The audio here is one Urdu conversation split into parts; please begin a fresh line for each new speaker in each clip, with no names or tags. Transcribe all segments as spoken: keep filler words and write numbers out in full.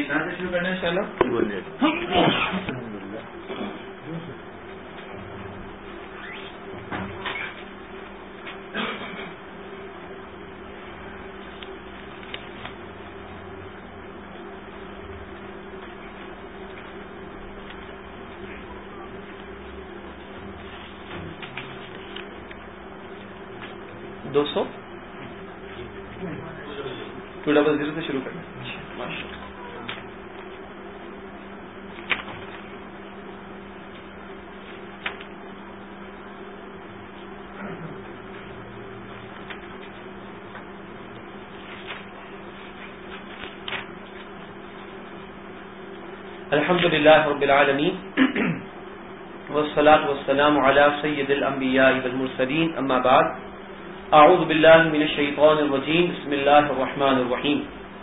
کہاں سے شروع کرنا ہے انشاءاللہ؟
بولیے.
دو سو ٹو ڈبل زیرو سے شروع کرنا ہے. ماشاء اللہ. الحمد للہ رب العالمین والصلاة والسلام علی سید الانبیاء والمرسلین اما بعد اعوذ باللہ من الشیطان الرجیم بسم اللہ الرحمن الرحیم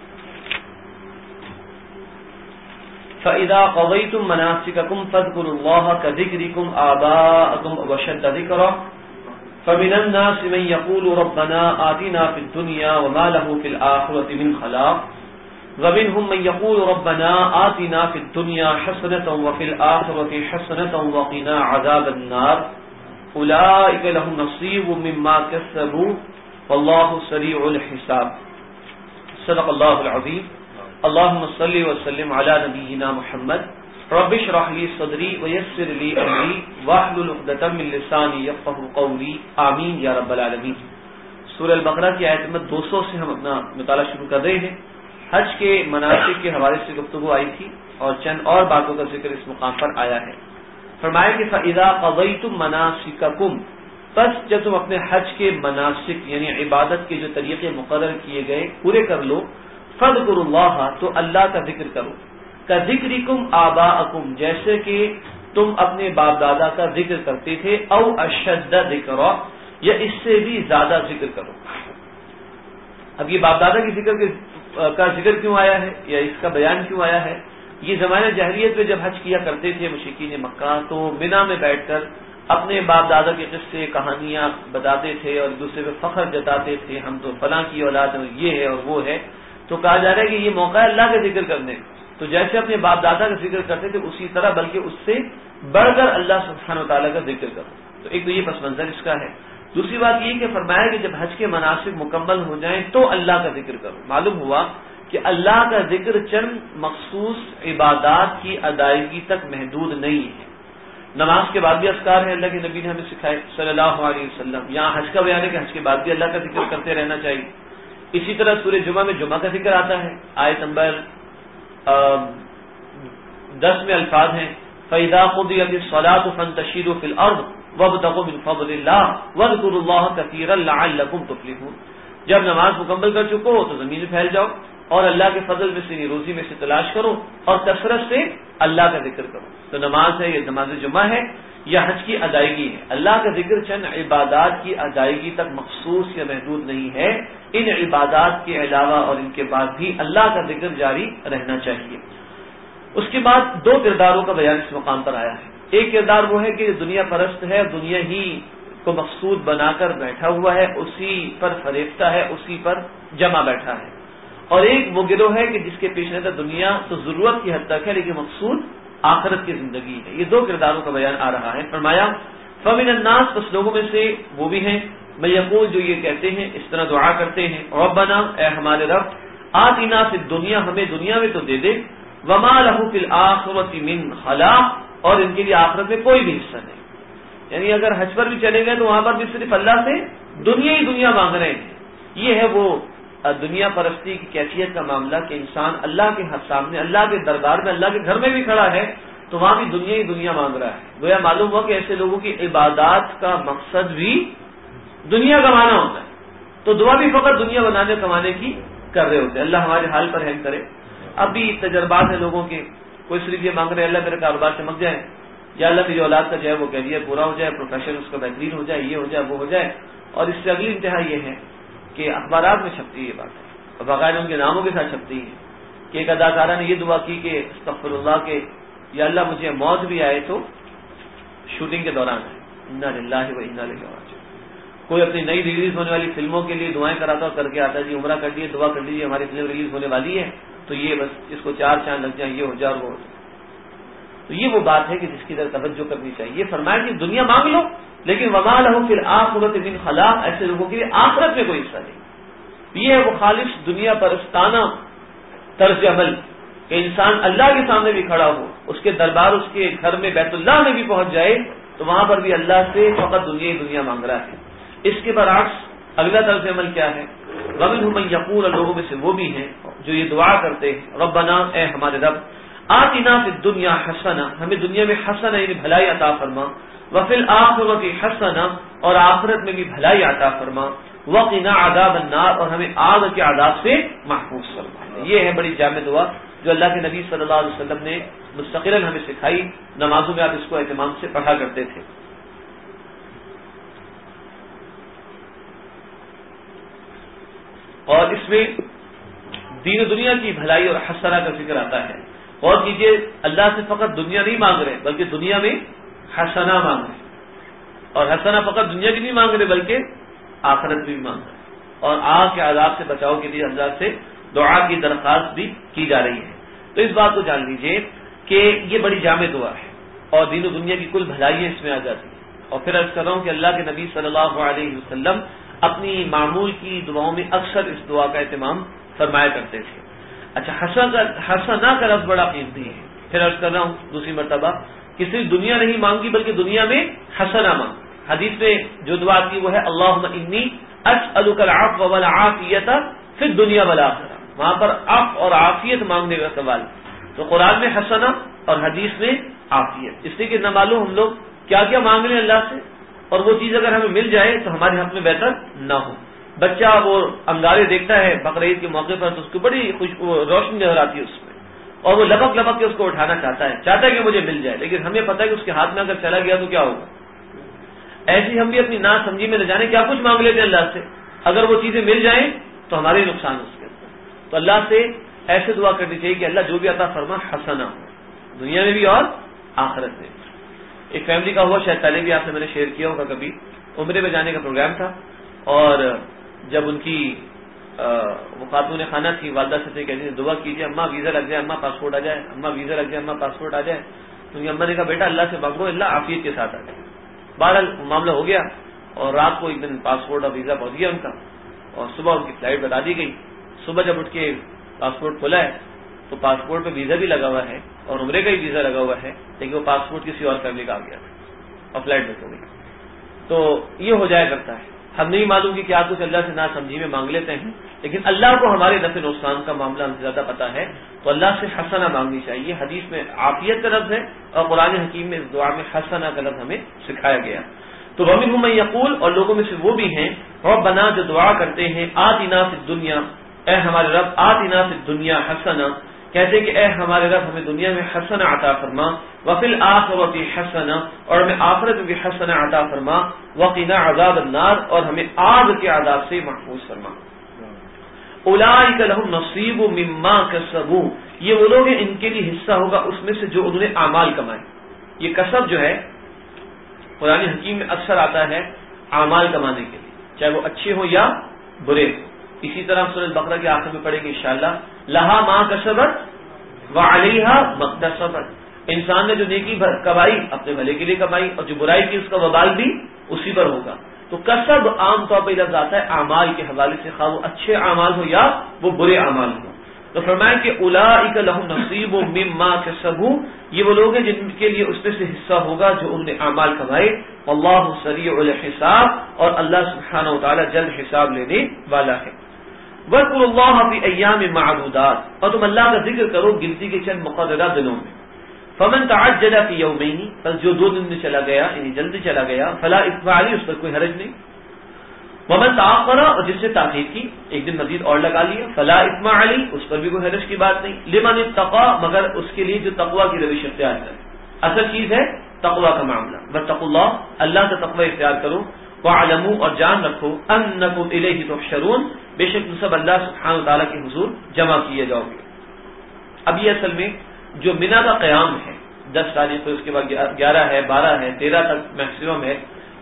فَإِذَا قَضَيْتُم مَّنَاسِكَكُمْ فَاذْكُرُوا اللَّهَ كَذِكْرِكُمْ آبَاءَكُمْ وَأَشَدَّ ذِكْرًا فَمِنَ النَّاسِ مَن يَقُولُ رَبَّنَا آتِنَا فِي الدُّنْيَا وَمَا لَهُ فِي الْآخِرَةِ مِنْ خَلَاقٍ وَمِنْهُم مَّن يَقُولُ رَبَّنَا آتِنَا فِي الدُّنْيَا حَسَنَةً وَفِي الْآخِرَةِ حَسَنَةً وَقِنَا عَذَابَ النَّارِ أُولَٰئِكَ لَهُمْ نَصِيبٌ مِّمَّا كَسَبُوا وَاللَّهُ سَرِيعُ الْحِسَابِ. صدق اللہ العظیم. اللهم صل وسلم على نبينا محمد رب اشرح لي صدري ويسر لي امري واحلل عقدة من لساني يفقهوا قولي آمین یا رب العالمین. سورہ البقرہ کی آیت نمبر دو سو سے ہم اپنا مطالعہ شروع کر رہے ہیں. حج کے مناسک کے حوالے سے گفتگو آئی تھی اور چند اور باتوں کا ذکر اس مقام پر آیا ہے. فرمایا کہ فَإِذَا قَضَيْتُم مَّنَاسِكَكُمْ، بس جب تم اپنے حج کے مناسک یعنی عبادت کے جو طریقے مقرر کیے گئے پورے کر لو، فَاذْكُرُوا اللَّهَ تو اللہ کا ذکر کرو، كَذِكْرِكُمْ آبَاءَكُمْ جیسے کہ تم اپنے باپ دادا کا ذکر کرتے تھے، او اشد ذکرا یا اس سے بھی زیادہ ذکر کرو. اب یہ باپ دادا کی ذکر کا ذکر کیوں آیا ہے یا اس کا بیان کیوں آیا ہے؟ یہ زمانہ جاہلیت میں جب حج کیا کرتے تھے مشرکین مکہ تو منا میں بیٹھ کر اپنے باپ دادا کے قصے کہانیاں بتاتے تھے اور دوسرے پہ فخر جتاتے تھے، ہم تو فلاں کی اولاد ہیں، یہ ہے اور وہ ہے. تو کہا جا رہا ہے کہ یہ موقع ہے اللہ کا ذکر کرنے. تو جیسے اپنے باپ دادا کا ذکر کرتے تھے اسی طرح بلکہ اس سے بڑھ کر اللہ سبحانہ و تعالیٰ کا ذکر کرو. تو ایک تو یہ پس منظر اس کا ہے. دوسری بات یہ کہ فرمایا کہ جب حج کے مناسک مکمل ہو جائیں تو اللہ کا ذکر کرو. معلوم ہوا کہ اللہ کا ذکر چند مخصوص عبادات کی ادائیگی تک محدود نہیں ہے. نماز کے بعد بھی اذکار ہے، اللہ کے نبی نے ہمیں سکھائے صلی اللہ علیہ وسلم. یہاں حج کا بیان ہے کہ حج کے بعد بھی اللہ کا ذکر کرتے رہنا چاہیے. اسی طرح سورہ جمعہ میں جمعہ کا ذکر آتا ہے. آیت نمبر دس میں الفاظ ہیں فَإِذَا قُضِيَتِ الصَّلَاةُ فَانتَشِرُوا فِي الْأَرْضِ وَابْتَغُوا مِن فَضْلِ اللَّهِ وَاذْكُرُوا اللَّهَ كَثِيرًا لَعَلَّكُمْ تُفْلِحُونَ. جب نماز مکمل کر چکو تو زمین میں پھیل جاؤ اور اللہ کے فضل میں سے روزی میں سے تلاش کرو اور کثرت سے اللہ کا ذکر کرو. تو نماز ہے، یہ نماز جمعہ ہے یا حج کی ادائیگی ہے. اللہ کا ذکر چند عبادات کی ادائیگی تک مخصوص یا محدود نہیں ہے. ان عبادات کے علاوہ اور ان کے بعد بھی اللہ کا ذکر جاری رہنا چاہیے. اس کے بعد دو کرداروں کا بیان اس مقام پر آیا ہے. ایک کردار وہ ہے کہ دنیا پرست ہے، دنیا ہی کو مقصود بنا کر بیٹھا ہوا ہے، اسی پر فریفتہ ہے، اسی پر جمع بیٹھا ہے. اور ایک وہ گروہ ہے کہ جس کے پیش نظر دنیا تو ضرورت کی حد تک ہے لیکن مقصود آخرت کی زندگی ہے. یہ دو کرداروں کا بیان آ رہا ہے. فرمایا فَمِنَ النَّاسِ بس لوگوں میں سے وہ بھی ہیں میں یقول جو یہ کہتے ہیں، اس طرح دعا کرتے ہیں ربنا اے ہمارے رب آتنا فی الدنیا ہمیں دنیا میں تو دے دے، وما لہ فی الآخرۃ من خلاق اور ان کے لیے آخرت میں کوئی بھی حصہ نہیں. یعنی اگر حج پر بھی چلے گئے تو وہاں پر بھی صرف اللہ سے دنیا ہی دنیا مانگ رہے ہیں. یہ ہے وہ دنیا پرستی کی کیفیت کا معاملہ کہ انسان اللہ کے سامنے اللہ کے دربار میں اللہ کے گھر میں بھی کھڑا ہے تو وہاں بھی دنیا ہی دنیا مانگ رہا ہے. گویا معلوم ہوا کہ ایسے لوگوں کی عبادات کا مقصد بھی دنیا کمانا ہوتا ہے تو دعا بھی فقط دنیا بنانے کمانے کی کر رہے ہوتے ہیں. اللہ ہمارے حال پر رحم کرے. اب بھی تجربات ہیں لوگوں کے، کوئی صرف یہ مانگ رہے اللہ میرے کاروبار چمک جائے، یا اللہ میری اولاد کا جو ہے وہ کیریئر پورا ہو جائے، پروفیشن اس کا بہترین ہو جائے، یہ ہو جائے وہ ہو جائے. اور اس سے اگلی انتہا یہ ہے کہ اخبارات میں چھپتی ہے یہ بات ہے اور باقاعدہ ان کے ناموں کے ساتھ چھپتی ہے کہ ایک اداکارہ نے یہ دعا کی کہ استغفر اللہ کہ یا اللہ مجھے موت بھی آئے تو شوٹنگ کے دوران ہے، انا للہ و انا الیہ راجعون. کوئی اپنی نئی ریلیز ہونے والی فلموں کے لیے دعائیں کراتا اور کر کے آتا ہے جی عمرہ کر لیجیے دعا کر لیجیے ہماری فلم ریلیز ہونے والی ہے تو یہ بس اس کو چار چاند لگ جائیں یہ ہو جائے اور وہ ہو جائے. تو یہ وہ بات ہے کہ جس کی طرف توجہ کرنی چاہیے. یہ فرمایا کہ دنیا مانگ لو لیکن وما لہ فی الآخرۃ من خلاق, ایسے لوگوں کے لیے آخرت میں کوئی حصہ نہیں. یہ ہے وہ خالص دنیا پرستانہ طرز عمل کہ انسان اللہ کے سامنے بھی کھڑا ہو, اس کے دربار اس کے گھر میں بیت اللہ میں بھی پہنچ جائے تو وہاں پر بھی اللہ سے فقط دنیا ہی دنیا مانگ رہا ہے. اس کے برعکس اگلا طرز عمل کیا ہے؟ وَمِنْهُمْ مَنْ يَقُولُ, لوگوں میں سے وہ بھی ہیں جو یہ دعا کرتے ہیں ربنا, اے ہمارے رب, آتنا فی الدنیا حسنہ, ہمیں دنیا میں حسنہ یعنی بھلائی عطا فرما, وفی الآخرۃ حسنہ, اور آخرت میں بھی بھلائی عطا فرما, وقنا عذاب النار, اور ہمیں آگ کے عذاب سے محفوظ فرما. یہ ہے بڑی جامع دعا جو اللہ کے نبی صلی اللہ علیہ وسلم نے مستقلاً ہمیں سکھائی. نمازوں میں آپ اس کو اہتمام سے پڑھا کرتے تھے. اور اس میں دین و دنیا کی بھلائی اور حسنہ کا ذکر آتا ہے. اور کیجیے اللہ سے فقط دنیا نہیں مانگ رہے بلکہ دنیا میں حسنہ مانگ رہے, اور حسنہ فقط دنیا کی نہیں مانگ رہے بلکہ آخرت بھی مانگ رہے, اور آگ کے عذاب سے بچاؤ کے لیے اللہ سے دعا کی درخواست بھی کی جا رہی ہے. تو اس بات کو جان لیجئے کہ یہ بڑی جامع دعا ہے اور دین و دنیا کی کل بھلائیاں اس میں آ جاتی ہیں. اور پھر عرض کر رہا ہوں کہ اللہ کے نبی صلی اللہ علیہ وسلم اپنی معمول کی دعاؤں میں اکثر اس دعا کا اہتمام فرمایا کرتے تھے. اچھا, حسنہ کا لفظ بڑا قیمتی ہے. پھر عرض کر رہا ہوں دوسری مرتبہ کہ صرف دنیا نہیں مانگی بلکہ دنیا میں حسنہ مانگ. حدیث میں جو دعا کی وہ ہے اللہم انی اسألک العفو والعافیۃ فی الدنیا والآخرہ, وہاں پر عفو اور عافیت مانگنے کا سوال. تو قرآن میں حسنہ اور حدیث میں عافیت, اس لیے کہ نہ معلوم ہم لوگ کیا کیا مانگ رہے ہیں اللہ سے, اور وہ چیز اگر ہمیں مل جائے تو ہمارے حق میں بہتر نہ ہو. بچہ وہ انگارے دیکھتا ہے بقرعید کے موقع پر تو اس کو بڑی خوش روشنی نظر آتی ہے اس میں, اور وہ لپک لپک کے اس کو اٹھانا چاہتا ہے چاہتا ہے کہ مجھے مل جائے, لیکن ہمیں پتہ ہے کہ اس کے ہاتھ میں اگر چلا گیا تو کیا ہوگا. ایسی ہم بھی اپنی نا سمجھی میں نہ جانے کیا کچھ مانگ لیتے ہیں اللہ سے, اگر وہ چیزیں مل جائیں تو ہمارے نقصان اس کے اندر. تو اللہ سے ایسے دعا کرنی چاہیے کہ اللہ جو بھی عطا فرما حسنہ ہو دنیا میں بھی اور آخرت میں. ایک فیملی کا ہوا, شاید پہلے بھی آپ سے میں نے شیئر کیا ہوگا کبھی, عمرے میں جانے کا پروگرام تھا, اور جب ان کی وہ خاتون خانہ تھی والدہ سے کہتی ہیں دعا کیجیے اماں ویزا لگ جائے, اماں پاسپورٹ آ جائے, اماں ویزا لگ جائے, اماں پاسپورٹ آ جائے. تو ان کی اماں نے کہا بیٹا اللہ سے مانگو اللہ عافیت کے ساتھ آ جائے. بہرحال معاملہ ہو گیا اور رات کو ایک دن پاسپورٹ اور ویزا پہنچ گیا ان کا, اور صبح ان کی فلائٹ بتا دی گئی. صبح جب اٹھ کے پاسپورٹ کھولا ہے تو پاسپورٹ پہ ویزا بھی لگا ہوا ہے اور عمرے کا ہی ویزا لگا ہوا ہے, لیکن وہ پاسپورٹ کسی اور فیملی کا آ گیا اور فلائٹ مس ہو گئی. تو یہ ہو جایا کرتا ہے, ہم نہیں معلوم کہ کیا کچھ اللہ سے نہ سمجھی میں مانگ لیتے ہیں, لیکن اللہ کو ہمارے نفع نقصان کا معاملہ ہم سے زیادہ پتا ہے. تو اللہ سے حسنہ مانگنی چاہیے. حدیث میں عافیت کا لفظ ہے اور قرآن حکیم میں اس دعا میں حسنہ کا لفظ ہمیں سکھایا گیا. تو وَمِنْهُمْ مَن يَقُولُ, اور لوگوں میں سے وہ بھی ہیں ربنا جو دعا کرتے ہیں آتنا فی الدنیا, اے ہمارے رب آتنا فی الدنیا حسنہ, کہتے کہ اے ہمارے رب ہمیں دنیا میں حسنہ عطا فرما, وفی الآخرۃ حسنہ, اور ہمیں آخرت میں بھی حسنہ عطا فرما, وقنا عذاب النار, اور ہمیں آگ کے عذاب سے محفوظ فرما. اولئک لهم نصیب مما کسبوا, یہ وہ لوگ ہیں ان کے لیے حصہ ہوگا اس میں سے جو انہوں نے اعمال کمائے. یہ کسب جو ہے قرآن حکیم میں اکثر آتا ہے اعمال کمانے کے لیے, چاہے وہ اچھے ہوں یا برے ہوں. اسی طرح سورۃ البقرہ کے آخر میں پڑھیں گے انشاءاللہ, لہا ما کسبت وعلیہا مکتسبت, انسان نے جو نیکی کمائی اپنے بھلے کے لیے کمائی, اور جو برائی کی اس کا وبال بھی اسی پر ہوگا. تو کسب عام طور پہ لفظ آتا ہے اعمال کے حوالے سے, خواہ وہ اچھے اعمال ہو یا وہ برے اعمال ہو. تو فرمایا کہ اولئک لهم نصیب مما کسبوا, یہ وہ لوگ ہیں جن کے لیے اس میں سے حصہ ہوگا جو انہوں نے اعمال کمائے. واللہ سریع الحساب, اور اللہ سبحانہ و تعالی جلد حساب لینے والا ہے. وَاذْكُرُوا اللَّهَ فِي أَيَّامٍ مَّعْدُودَاتٍ, اور تم اللہ کا ذکر کرو گنتی کے چند مقررہ دنوں میں. فَمَن تَعَجَّلَ فِي يَوْمَيْنِ, بس جو دو دن میں چلا گیا یعنی جلدی چلا گیا, فَلَا إِثْمَ عَلَيْهِ, اس پر کوئی حرج نہیں. وَمَن تَأَخَّرَ, اور جس سے تاخیر کی ایک دن مزید اور لگا لیا, فَلَا إِثْمَ عَلَيْهِ, اس پر بھی کوئی حرج کی بات نہیں. لِمَنِ اتَّقَىٰ, مگر اس کے لیے جو تقویٰ کی روش اختیار کرے. اصل چیز ہے تقویٰ کا معاملہ. وَاتَّقُوا اللَّهَ, اللہ کا تقویٰ اختیار کرو. وَاعْلَمُوا, اور جان رکھو, أَنَّكُمْ إِلَيْهِ تُحْشَرُونَ, بے شک تم سب اللہ سبحانہ و تعالیٰ کے حضور جمع کیے جاؤ گے. اب یہ اصل میں جو منا کا قیام ہے دس تاریخ کو, اس کے بعد گیارہ ہے, بارہ ہے, تیرہ تک میکسیمم ہے,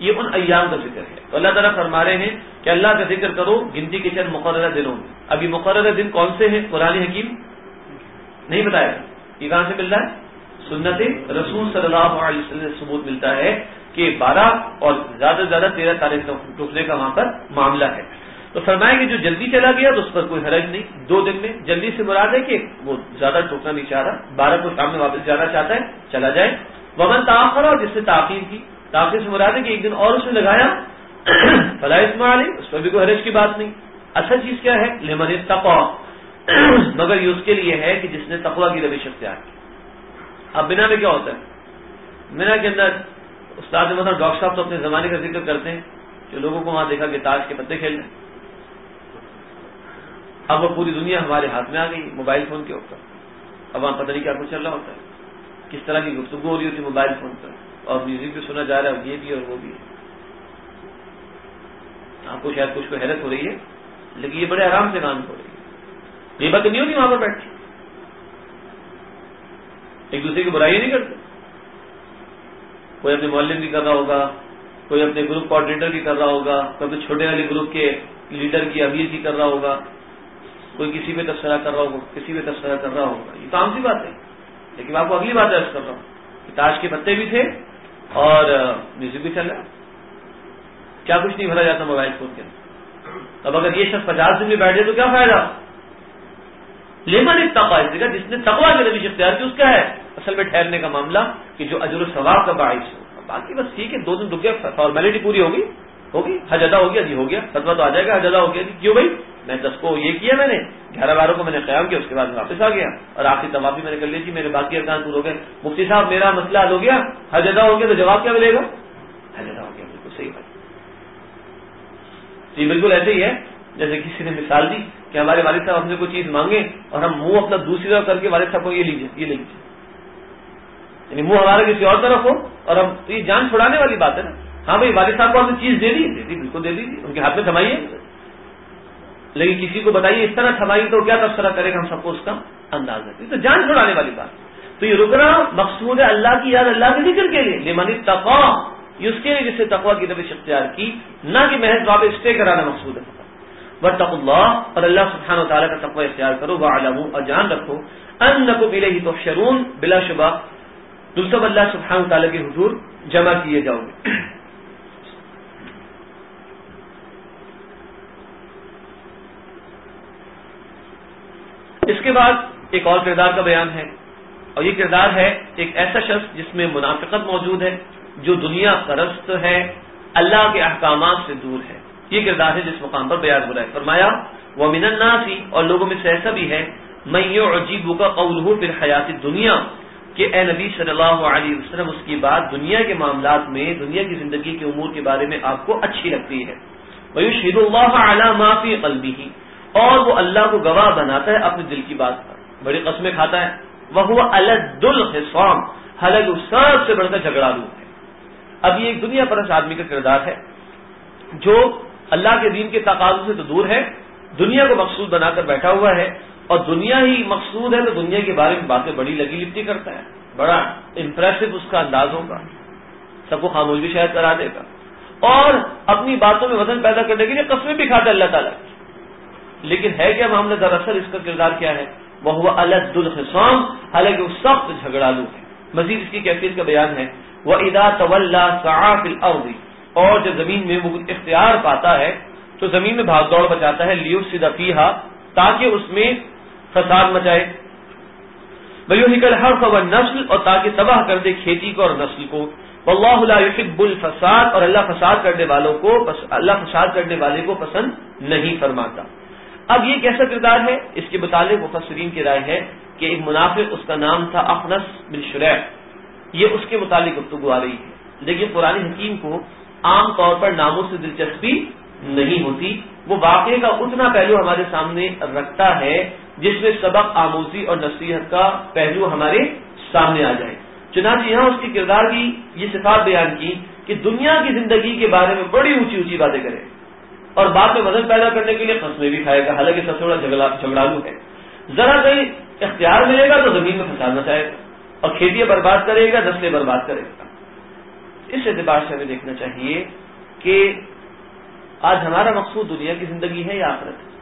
یہ ان ایام کا ذکر ہے. تو اللہ تعالیٰ فرما رہے ہیں کہ اللہ کا ذکر کرو گنتی کے چند مقررہ دنوں میں. ابھی مقررہ دن کون سے ہیں؟ قرآن حکیم نہیں بتایا. یہ کہاں سے مل رہا ہے؟ سنت رسول صلی اللہ علیہ وسلم سے ثبوت ملتا ہے کہ بارہ اور زیادہ سے زیادہ تیرہ تاریخ ٹوٹنے کا وہاں پر معاملہ ہے. تو فرمایا کہ جو جلدی چلا گیا تو اس پر کوئی حرج نہیں. دو دن میں جلدی سے مراد ہے کہ وہ زیادہ ٹوٹنا نہیں چاہ رہا, بارہ کو شام میں واپس جانا چاہتا ہے, چلا جائے. ومن تاخر, اور جس نے تاخیر کی, تاخیر سے مراد ہے کہ ایک دن اور اس نے لگایا, فلا اثم علیہ, اس پر بھی کوئی حرج کی بات نہیں. اصل چیز کیا ہے؟ لمن اتقی, مگر یہ اس کے لیے ہے کہ جس نے تقوی کی روش اختیار کی. اب بنا میں کیا ہوتا ہے؟ بنا کے اندر استاد مطلب ڈاکٹر صاحب تو اپنے زمانے کا ذکر کرتے ہیں کہ لوگوں کو وہاں دیکھا کہ تاش کے پتے کھیل رہے ہیں. اب وہ پوری دنیا ہمارے ہاتھ میں آ گئی موبائل فون کے اوپر. اب وہاں پتہ نہیں کیا کچھ چل رہا ہوتا ہے, کس طرح کی گفتگو ہو رہی ہوتی ہے موبائل فون پر, اور میوزک بھی سنا جا رہا ہے, یہ بھی اور وہ بھی. آپ کو شاید کچھ کو حیرت ہو رہی ہے, لیکن یہ بڑے آرام سے کام ہو رہی ہے. یہ بات نہیں ہوتی وہاں پر بیٹھ کے ایک دوسرے کی برائی نہیں کرتے. کوئی اپنے معلم بھی کر رہا ہوگا, کوئی اپنے گروپ کوآرڈینیٹر بھی کر رہا ہوگا, کوئی اپنے چھوٹے والے گروپ کے لیڈر کی امیر بھی کر رہا ہوگا, کوئی کسی پہ تبصرہ کر رہا ہوگا, کسی پہ تبصرہ کر رہا ہوگا. یہ تو عام سی بات ہے. لیکن آپ کو اگلی بات عرض کر رہا ہوں کہ تاش کے پتے بھی تھے اور میوزک بھی چل رہا ہے. کیا کچھ نہیں بھرا جاتا موبائل فون کے اندر. اب اگر یہ شخص پچاس دن میں بیٹھ جائے تو کیا فائدہ؟ لیمن اتقی, جس نے تقوی کی روش اختیار کی اس کا ہے اصل میں ٹھہرنے کا معاملہ کہ جو اجر و ثواب کا باعث ہو. باقی بس ٹھیک ہے, دو دن رک گیا, فارمیلٹی پوری ہوگی ہوگی حج ادا ہو گیا جی, ہو گیا فتویٰ تو آ جائے گا حج ادا ہو گیا جی. کیوں بھائی؟ میں دس کو یہ کیا, میں نے گیارہ بارہ کو میں نے قیام کیا, اس کے بعد واپس آ گیا اور آخری طواف بھی میں نے کر لی جی, میرے باقی ارکان پورے ہو گئے. مفتی صاحب میرا مسئلہ حل ہو گیا, حج ادا ہو گیا, تو جواب کیا ملے گا؟ حج ادا ہو گیا. بالکل صحیح بات جی, بالکل ایسے ہی ہے جیسے کسی نے مثال دی کہ ہمارے والد صاحب ہم سے کوئی چیز مانگے اور ہم منہ اپنا دوسری طرف کر کے والد صاحب کو یہ لیجیے یہ لیجیے, یعنی منہ ہمارا کسی اور طرف ہو اور ہم, تو یہ جان چھڑانے والی بات ہے نا. ہاں بھائی والد صاحب کو ہم نے چیز دے دی, دے دی بالکل دے دیجیے, ان کے ہاتھ میں تھمائیے, لیکن کسی کو بتائیے اس طرح تھمائی تو کیا تبصرہ کرے گا, ہم سب کو اس کا انداز ہے. تو جان چھڑانے والی بات. تو یہ رکنا مقصود ہے اللہ کی یاد, اللہ کے ذکر کے لیے. لمن اتقی, یہ اس کے لیے جس سے تقوی کی روش اختیار کی, نہ کہ محض وہاں پہ اسٹے کرانا مقصود ہے. واتقوا اللہ, اور اللہ سبحانہ و تعالیٰ کا تقوی اختیار کرو. واعلموا, اور جان رکھو, انکم الیہ تحشرون, بلا شبہ تم سب اللہ سبحانہ و تعالیٰ کے حضور جمع کیے جاؤ گے. اس کے بعد ایک اور کردار کا بیان ہے, اور یہ کردار ہے ایک ایسا شخص جس میں منافقت موجود ہے, جو دنیا پرست ہے, اللہ کے احکامات سے دور ہے. یہ کردار ہے جس مقام پر بیان ہو رہا ہے. فرمایا وَمِنَ النَّاسِ, اور لوگوں میں سے ایسا بھی ہے, مَن يُعْجِبُكَ قَوْلُهُ فِي الْحَيَاةِ الدُّنْيَا, کہ اے نبی صلی اللہ علیہ وسلم اس کی بات دنیا کے معاملات میں, دنیا کی زندگی کے امور کے بارے میں آپ کو اچھی لگتی ہے. وَيُشْهِدُ اللَّهَ عَلَى مَا فِي قَلْبِهِ, اور وہ اللہ کو گواہ بناتا ہے اپنے دل کی بات پر, بڑی قسمیں کھاتا ہے. وَهُوَ أَلَدُّ الْخِصَامِ, حالانکہ وہ سب سے بڑھ کر جھگڑالو ہے. اب یہ ایک دنیا پرست آدمی کا کردار ہے جو اللہ کے دین کے تقاضوں سے تو دور ہے, دنیا کو مقصود بنا کر بیٹھا ہوا ہے, اور دنیا ہی مقصود ہے تو دنیا کے بارے میں باتیں بڑی لگی لپٹی کرتا ہے. بڑا امپریسو اس کا انداز ہوگا, سب کو خاموش بھی شاید کرا دے گا, اور اپنی باتوں میں وزن پیدا کرنے کے لیے قسمیں بھی کھاتا ہے اللہ تعالیٰ کی. لیکن ہے کیا معاملہ؟ دراصل اس کا کردار کیا ہے؟ وَهُوَ أَلَدُّ الْخِصَامِ, حالانکہ وہ سخت جھگڑالو ہے. مزید اس کی کیفیت کا بیان ہے, وَإِذَا تَوَلَّى سَعَى فِي الْأَرْضِ, اور جب زمین میں وہ اختیار پاتا ہے تو زمین میں بھاگ دوڑ بچاتا ہے, لِيُفْسِدَ فِيهَا, تاکہ اس میں فساد مچائے, وَيُهْلِكَ الْحَرْثَ وَالنَّسْلَ, اور تاکہ تباہ کر دے کھیتی کو اور نسل کو. وَاللَّهُ لَا يُحِبُّ الْفَسَادَ, اور اللہ فساد کرنے والوں کو اللہ فساد کرنے والے کو پسند نہیں فرماتا. اب یہ کیسا کردار ہے؟ اس کے متعلق مفسرین کی رائے ہے کہ ایک منافق, اس کا نام تھا اخنس بن شریح, یہ اس کے متعلق گفتگو آ رہی ہے. لیکن قرآن حکیم کو عام طور پر ناموں سے دلچسپی نہیں ہوتی, وہ واقعے کا اتنا پہلو ہمارے سامنے رکھتا ہے جس میں سبق آموزی اور نصیحت کا پہلو ہمارے سامنے آ جائے. چنانچہ یہاں اس کی کردار کی یہ صفات بیان کی کہ دنیا کی زندگی کے بارے میں بڑی اونچی اونچی باتیں کرے, اور بعد میں وزن پیدا کرنے کے لیے قسمیں بھی کھائے گا, حالانکہ سب سے بڑا جھگڑالو ہے. ذرا کہیں اختیار ملے گا تو زمین میں فساد مچائے گا, اور کھیتیاں برباد کرے گا, نسلیں برباد کرے گا. اس اعتبار سے ہمیں دیکھنا چاہیے کہ آج ہمارا مقصود دنیا کی زندگی ہے یا آخرت ہے؟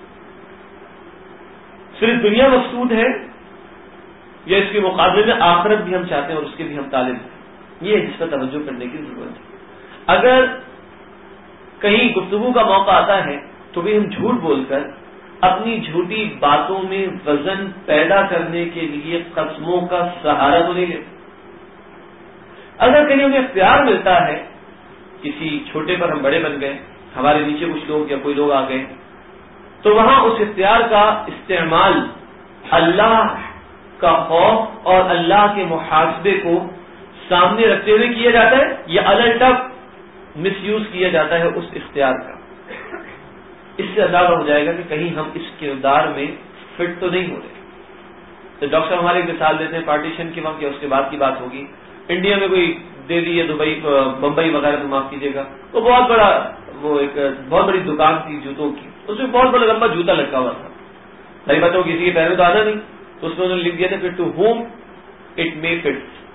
صرف دنیا مقصود ہے یا اس کے مقابلے میں آخرت بھی ہم چاہتے ہیں اور اس کے بھی ہم طالب ہیں؟ یہ ہے جس پر توجہ کرنے کی ضرورت ہے۔ اگر کہیں گفتگو کا موقع آتا ہے تو بھی ہم جھوٹ بول کر اپنی جھوٹی باتوں میں وزن پیدا کرنے کے لیے قسموں کا سہارا تو نہیں لیتے۔ اگر کہیں ہمیں اختیار ملتا ہے، کسی چھوٹے پر ہم بڑے بن گئے، ہمارے نیچے کچھ لوگ یا کوئی لوگ آ گئے، تو وہاں اس اختیار کا استعمال اللہ کا خوف اور اللہ کے محاسبے کو سامنے رکھتے ہوئے کیا جاتا ہے یا الٹا مس یوز کیا جاتا ہے اس اختیار کا۔ اس سے اندازہ ہو جائے گا کہ کہیں ہم اس کردار میں فٹ تو نہیں ہو رہے۔ تو ڈاکٹر ہمارے ایک مثال دیتے ہیں پارٹیشن کے وقت یا اس کے بعد کی بات ہوگی، انڈیا میں کوئی دے دی ہے دبئی بمبئی وغیرہ تو معاف کیجیے گا، تو بہت بڑا وہ ایک بہت بڑی دکان تھی جوتوں کی، اس میں بہت بڑا لمبا جوتا لٹکا ہوا تھا، بھائی بتاؤ کسی کے پیر میں تو آنا نہیں، تو اس میں انہوں نے لکھ دیا تھا کہ to whom it may fit,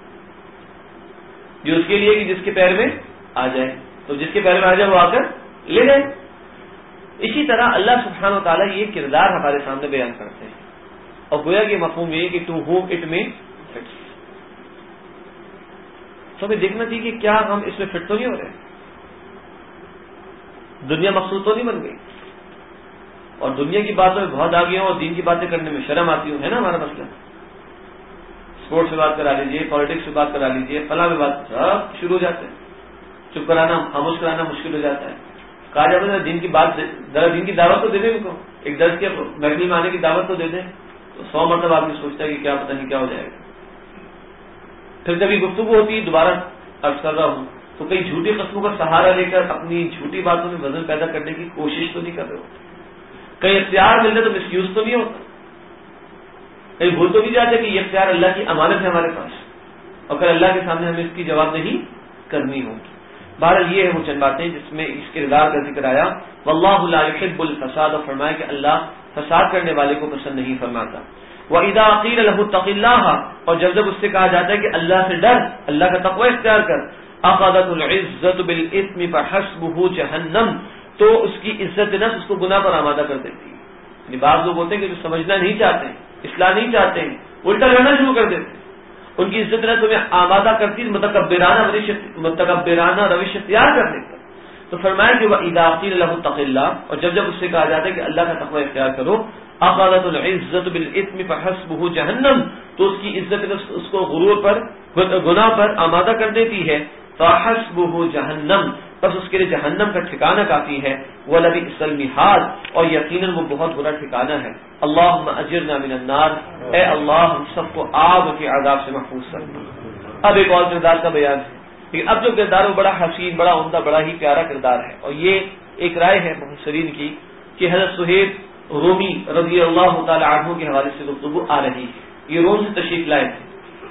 جو اس کے لیے کہ جس کے پیر میں آ جائے، تو جس کے پیر میں آ جائے وہ آ کر لے جائے۔ اسی طرح اللہ سبحانہ و تعالیٰ یہ کردار ہمارے سامنے بیان کرتے ہیں اور گویا کہ مفہوم یہ کہ to whom it may fit, تو ہمیں دیکھنا چاہیے کہ کیا ہم اس میں فٹ تو نہیں ہو رہے، دنیا مقصود تو نہیں بن گئی، اور دنیا کی باتوں میں بہت آگے ہوں اور دین کی باتیں کرنے میں شرم آتی ہوں، ہے نا ہمارا مسئلہ۔ اسپورٹس سے بات کرا لیجیے، پالیٹکس سے بات کرا لیجیے، فلاں میں بات سب شروع ہو جاتے ہیں، چپ کرانا خاموش کرانا مشکل ہو جاتا ہے۔ کہا جاتا ہے دین کی بات ذرا دین کی دعوت تو دے دیں ان کو، ایک درس کے محفل میں آنے کی دعوت تو دے دیں، تو سو مرتبہ آدمی سوچتا ہے کہ کیا پتہ نہیں کیا ہو جائے گا۔ پھر کبھی گفتگو ہوتی ہے، دوبارہ عرض کر رہا ہوں، تو کئی جھوٹی قسموں کا سہارا لے کر اپنی جھوٹی باتوں میں وزن پیدا کرنے کی کوشش تو نہیں کر رہے ہوتے، کہیں اختیار ملتے تو مس یوز تو نہیں ہوتا، کہیں بھول تو نہیں جاتے کہ یہ اختیار اللہ کی امانت ہے ہمارے پاس، اور پھر اللہ کے سامنے ہمیں اس کی جواب نہیں کرنی ہوگی۔ بہرحال یہ ہے وہ چند باتیں جس میں اس کردار کا ذکر آیا، واللہ لا يحب الفساد، اور فرمایا کہ اللہ فساد کرنے والے کو پسند نہیں فرماتا۔ وَإِذَا قِيلَ لَهُ اتَّقِ اللَّهَ، اور جب جب اس سے کہا جاتا ہے کہ اللہ سے ڈر، اللہ کا تقوی اختیار کر، أَخَذَتْ الْعِزَّةُ بِالْإِثْمِ فَحَسْبُهُ جَهَنَّمُ، تو اس کی عزت نفس اس کو گناہ پر آمادہ کر دیتی ہے۔ یعنی بعض لوگ ہوتے ہیں کہ جو سمجھنا نہیں چاہتے ہیں، اصلاح نہیں چاہتے ہیں، الٹا لڑنا شروع کر دیتے ہیں، ان کی عزت نفس تمہیں آمادہ کرتی ہے متکبرانہ روش متکبرانہ روش اختیار کرنے کا۔ تو فرمایا کہ وَإِذَا قِيلَ لَهُ اتَّقِ اللَّهَ، اور جب جب اس سے کہا جاتا ہے کہ اللہ کا تقوی اختیار کرو، أَخَذَتْ الْعِزَّةُ بِالْإِثْمِ فَحَسْبُهُ جَهَنَّمُ، تو اس کی عزت نفس اس کو غرور پر گناہ پر آمادہ کر دیتی ہے، فَحَسْبُهُ جَهَنَّمُ، بس اس کے لیے جہنم کا ٹھکانہ کافی ہے، وَلَبِئْسَ الْمِہَادُ، اور یقیناً وہ بہت برا ٹھکانہ ہے۔ اللہم اجرنا من النار، اے اللہ ہم سب کو آگ کے عذاب سے محفوظ کرنا۔ اب ایک اور کردار کا بیان ہے، لیکن اب جو کردار ہے وہ بڑا حسین، بڑا عمدہ، بڑا ہی پیارا کردار ہے، اور یہ ایک رائے ہے مفسرین کی کہ حضرت صہیب رومی رضی اللہ تعالی عنہ کے حوالے سے گفتگو آ رہی ہے۔ یہ روم سے تشریف لائے تھے،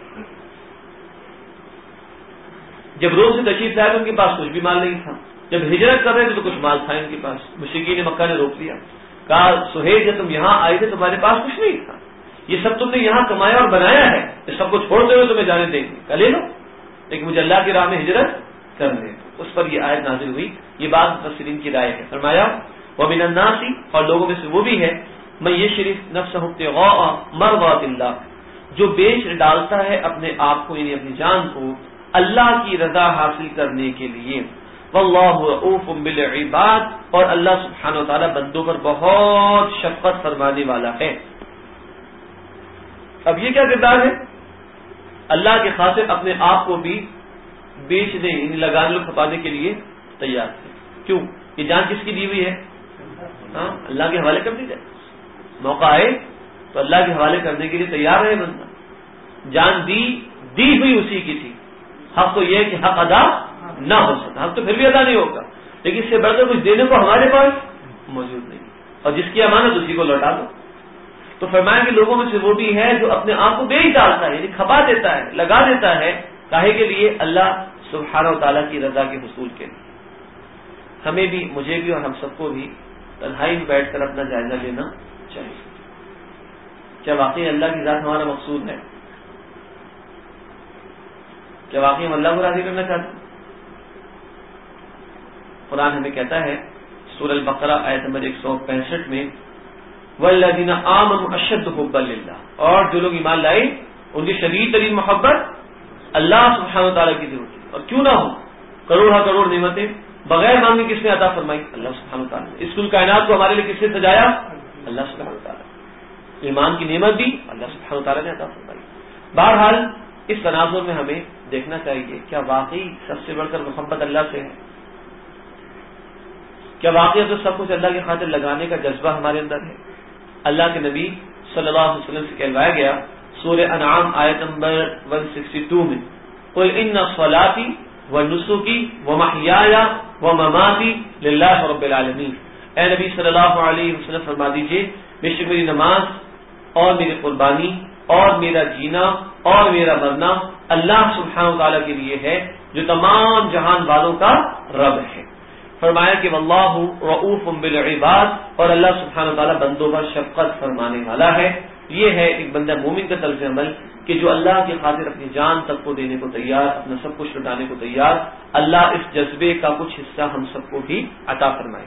جب روم سے تشریف لائے تو ان کے پاس کچھ بھی مال نہیں تھا، جب ہجرت کر رہے تھے تو کچھ مال تھا ان کے پاس۔ مشرکین مکہ نے روک لیا، کہا سہیل جب تم یہاں آئے تھے تمہارے پاس کچھ نہیں تھا، یہ سب تم نے یہاں کمایا اور بنایا ہے، یہ سب کو چھوڑتے ہوئے تمہیں جانے دیں گے، کہا لے لو، لیکن مجھے اللہ کی راہ میں ہجرت کرنے۔ اس پر یہ آیت نازل ہوئی۔ یہ بات مفسرین کی رائے ہے۔ فرمایا وَمِنَ النَّاسِ، اور لوگوں میں سے وہ بھی ہے، مَن يَشْرِي نَفْسَهُ ابْتِغَاءَ مَرْضَاتِ اللَّهِ، جو بیچ ڈالتا ہے اپنے آپ کو یعنی اپنی جان کو اللہ کی رضا حاصل کرنے کے لیے، واللہ رؤوف بالعباد، اور اللہ سبحانہ و تعالی بندوں پر بہت شفقت فرمانے والا ہے۔ اب یہ کیا کردار ہے؟ اللہ کے خاطر اپنے آپ کو بھی بیچنے یعنی لگانے کھپانے کے لیے تیار ہے۔ کیوں؟ یہ جان کس کی دی ہوئی ہے؟ ہاں، اللہ کے حوالے کر دی جائے، موقع آئے تو اللہ کے حوالے کرنے کے لیے تیار رہے بندہ۔ جان دی دی ہوئی اسی کی تھی، حق تو یہ ہے کہ حق ادا نہ ہو سکتا، حق تو پھر بھی ادا نہیں ہوگا، لیکن اس سے بڑھ کر کچھ دینے کو ہمارے پاس موجود نہیں، اور جس کی امانت اسی کو لوٹا دو۔ تو فرمایا کہ لوگوں میں سے وہ بھی ہے جو اپنے آپ کو بیچ ڈالتا ہے یعنی کھپا دیتا ہے، لگا دیتا ہے، کاہے کے لیے؟ اللہ سبحانہ و تعالیٰ کی رضا کے حصول کے لیے۔ ہمیں بھی، مجھے بھی اور ہم سب کو بھی تنہائی میں بیٹھ کر اپنا جائزہ لینا چاہیے، کیا واقعی اللہ کی ذات ہمارا مقصود ہے؟ کیا واقعی ہم اللہ کو راضی کرنا چاہتے ہیں؟ قرآن ہمیں کہتا ہے سورہ البقرہ آیت نمبر ایک سو پینسٹھ میں والذین آمنوا اشد حبا للہ، اور جو لوگ ایمان لائے ان کی شدید ترین محبت اللہ سبحانہ وتعالیٰ کی ہوتی ہے. اور کیوں نہ ہو، کروڑا کروڑ نعمتیں بغیر مانگے کس نے عطا فرمائی؟ اللہ سبحانہ وتعالیٰ نے. اس کل کائنات کو ہمارے لیے کس نے سجایا؟ اللہ سبحانہ وتعالیٰ. ایمان کی نعمت بھی اللہ سبحانہ وتعالیٰ نے عطا فرمائی. بہرحال اس تناظر میں ہمیں دیکھنا چاہیے کیا واقعی سب سے بڑھ کر محبت اللہ سے ہے؟ کیا واقعی تو سب کچھ اللہ کی خاطر لگانے کا جذبہ ہمارے اندر ہے؟ اللہ کے نبی صلی اللہ علیہ وسلم سے کہلوایا گیا سورہ انعام آیت نمبر ایک سو باسٹھ میں قل ان صلاتي ونسكي ومحياي ومماتي لله رب العالمین. اے نبی صلی اللہ علیہ وسلم فرما دیجئے بے شک میری نماز اور میری قربانی اور میرا جینا اور میرا مرنا اللہ سبحانہ وتعالیٰ کے لیے ہے جو تمام جہان والوں کا رب ہے. فرمایا کہ واللہ رؤوف بالعباد، اور اللہ سبحانہ وتعالیٰ بندوں پر شفقت فرمانے والا ہے. یہ ہے ایک بندہ مومن کا طرز عمل کہ جو اللہ کی خاطر اپنی جان تک کو دینے کو تیار، اپنا سب کچھ لٹانے کو تیار. اللہ اس جذبے کا کچھ حصہ ہم سب کو بھی عطا فرمائے.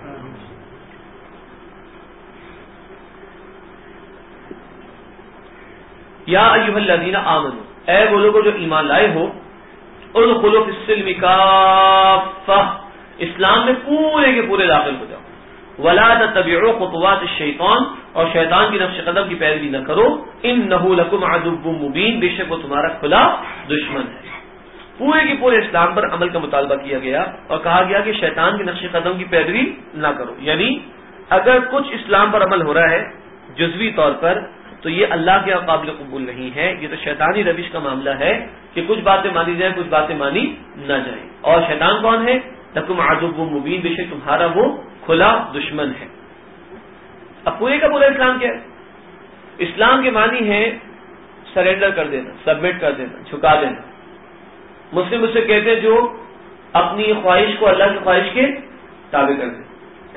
یا ایھا الذین آمنوا، اے وہ لوگوں جو ایمان لائے ہو، ادخلوا فی السلم کافہ، اسلام میں پورے کے پورے داخل ہو جاؤ. ولا تتبعوا خطوات الشیطان، اور شیطان کی نقش قدم کی پیروی نہ کرو. انہ لکم عدو مبین، بے شک وہ تمہارا کھلا دشمن ہے. پورے کے پورے اسلام پر عمل کا مطالبہ کیا گیا اور کہا گیا کہ شیطان کی نقش قدم کی پیروی نہ کرو. یعنی اگر کچھ اسلام پر عمل ہو رہا ہے جزوی طور پر تو یہ اللہ کے قابل قبول نہیں ہے. یہ تو شیطانی روش کا معاملہ ہے کہ کچھ باتیں مانی جائیں کچھ باتیں مانی نہ جائیں. اور شیطان کون ہے؟ لکم عدو مبین، بے شک تمہارا وہ کھلا دشمن ہے. اب پورے کا پورا اسلام کیا ہے؟ اسلام کے معنی ہے سرینڈر کر دینا، سبمٹ کر دینا، جھکا دینا. مسلم اس سے کہتے ہیں جو اپنی خواہش کو اللہ کی خواہش کے تابع کر دے،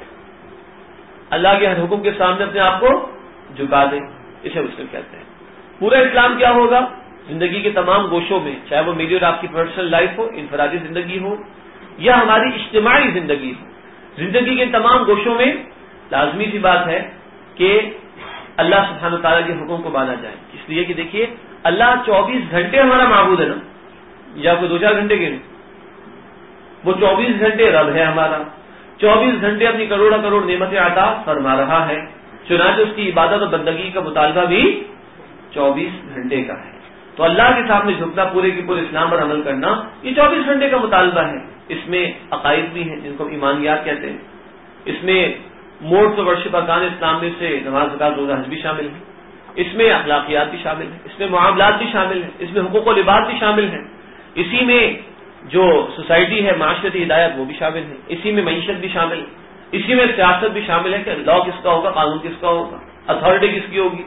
اللہ کے ہر حکم کے سامنے اپنے آپ کو جھکا دے، اسے مسلم کہتے ہیں. پورا اسلام کیا ہوگا؟ زندگی کے تمام گوشوں میں، چاہے وہ میری اور آپ کی پرسنل لائف ہو، انفرادی زندگی ہو یا ہماری اجتماعی زندگی ہو، زندگی کے تمام گوشوں میں لازمی سی بات ہے کہ اللہ سبحانہ وتعالیٰ کے حکم کو مانا جائے. اس لیے کہ دیکھیے اللہ چوبیس گھنٹے ہمارا معبود ہے نا، یا کوئی دو چار گھنٹے کے نہیں، وہ چوبیس گھنٹے رب ہے ہمارا، چوبیس گھنٹے اپنی کروڑا کروڑ نعمتیں عطا فرما رہا ہے. چنانچہ اس کی عبادت اور بندگی کا مطالبہ بھی چوبیس گھنٹے کا ہے. تو اللہ کے سامنے جھکنا، پورے کے پورے اسلام پر عمل کرنا، یہ چوبیس گھنٹے کا مطالبہ ہے. اس میں عقائد بھی ہیں جن کو ایمانیات کہتے ہیں. اس میں موڈ و ورشپ ارکان اسلام میں سے نماز زکات روزہ حج بھی شامل ہیں. اس میں اخلاقیات بھی شامل ہیں، اس میں معاملات بھی شامل ہیں، اس میں حقوق و لباس بھی شامل ہیں. اسی میں جو سوسائٹی ہے، معاشرتی ہدایت، وہ بھی شامل ہے. اسی میں معیشت بھی شامل ہے. اسی میں سیاست بھی شامل ہے کہ لا کس کا ہوگا، قانون کس کا ہوگا، اتھارٹی کس کی ہوگی،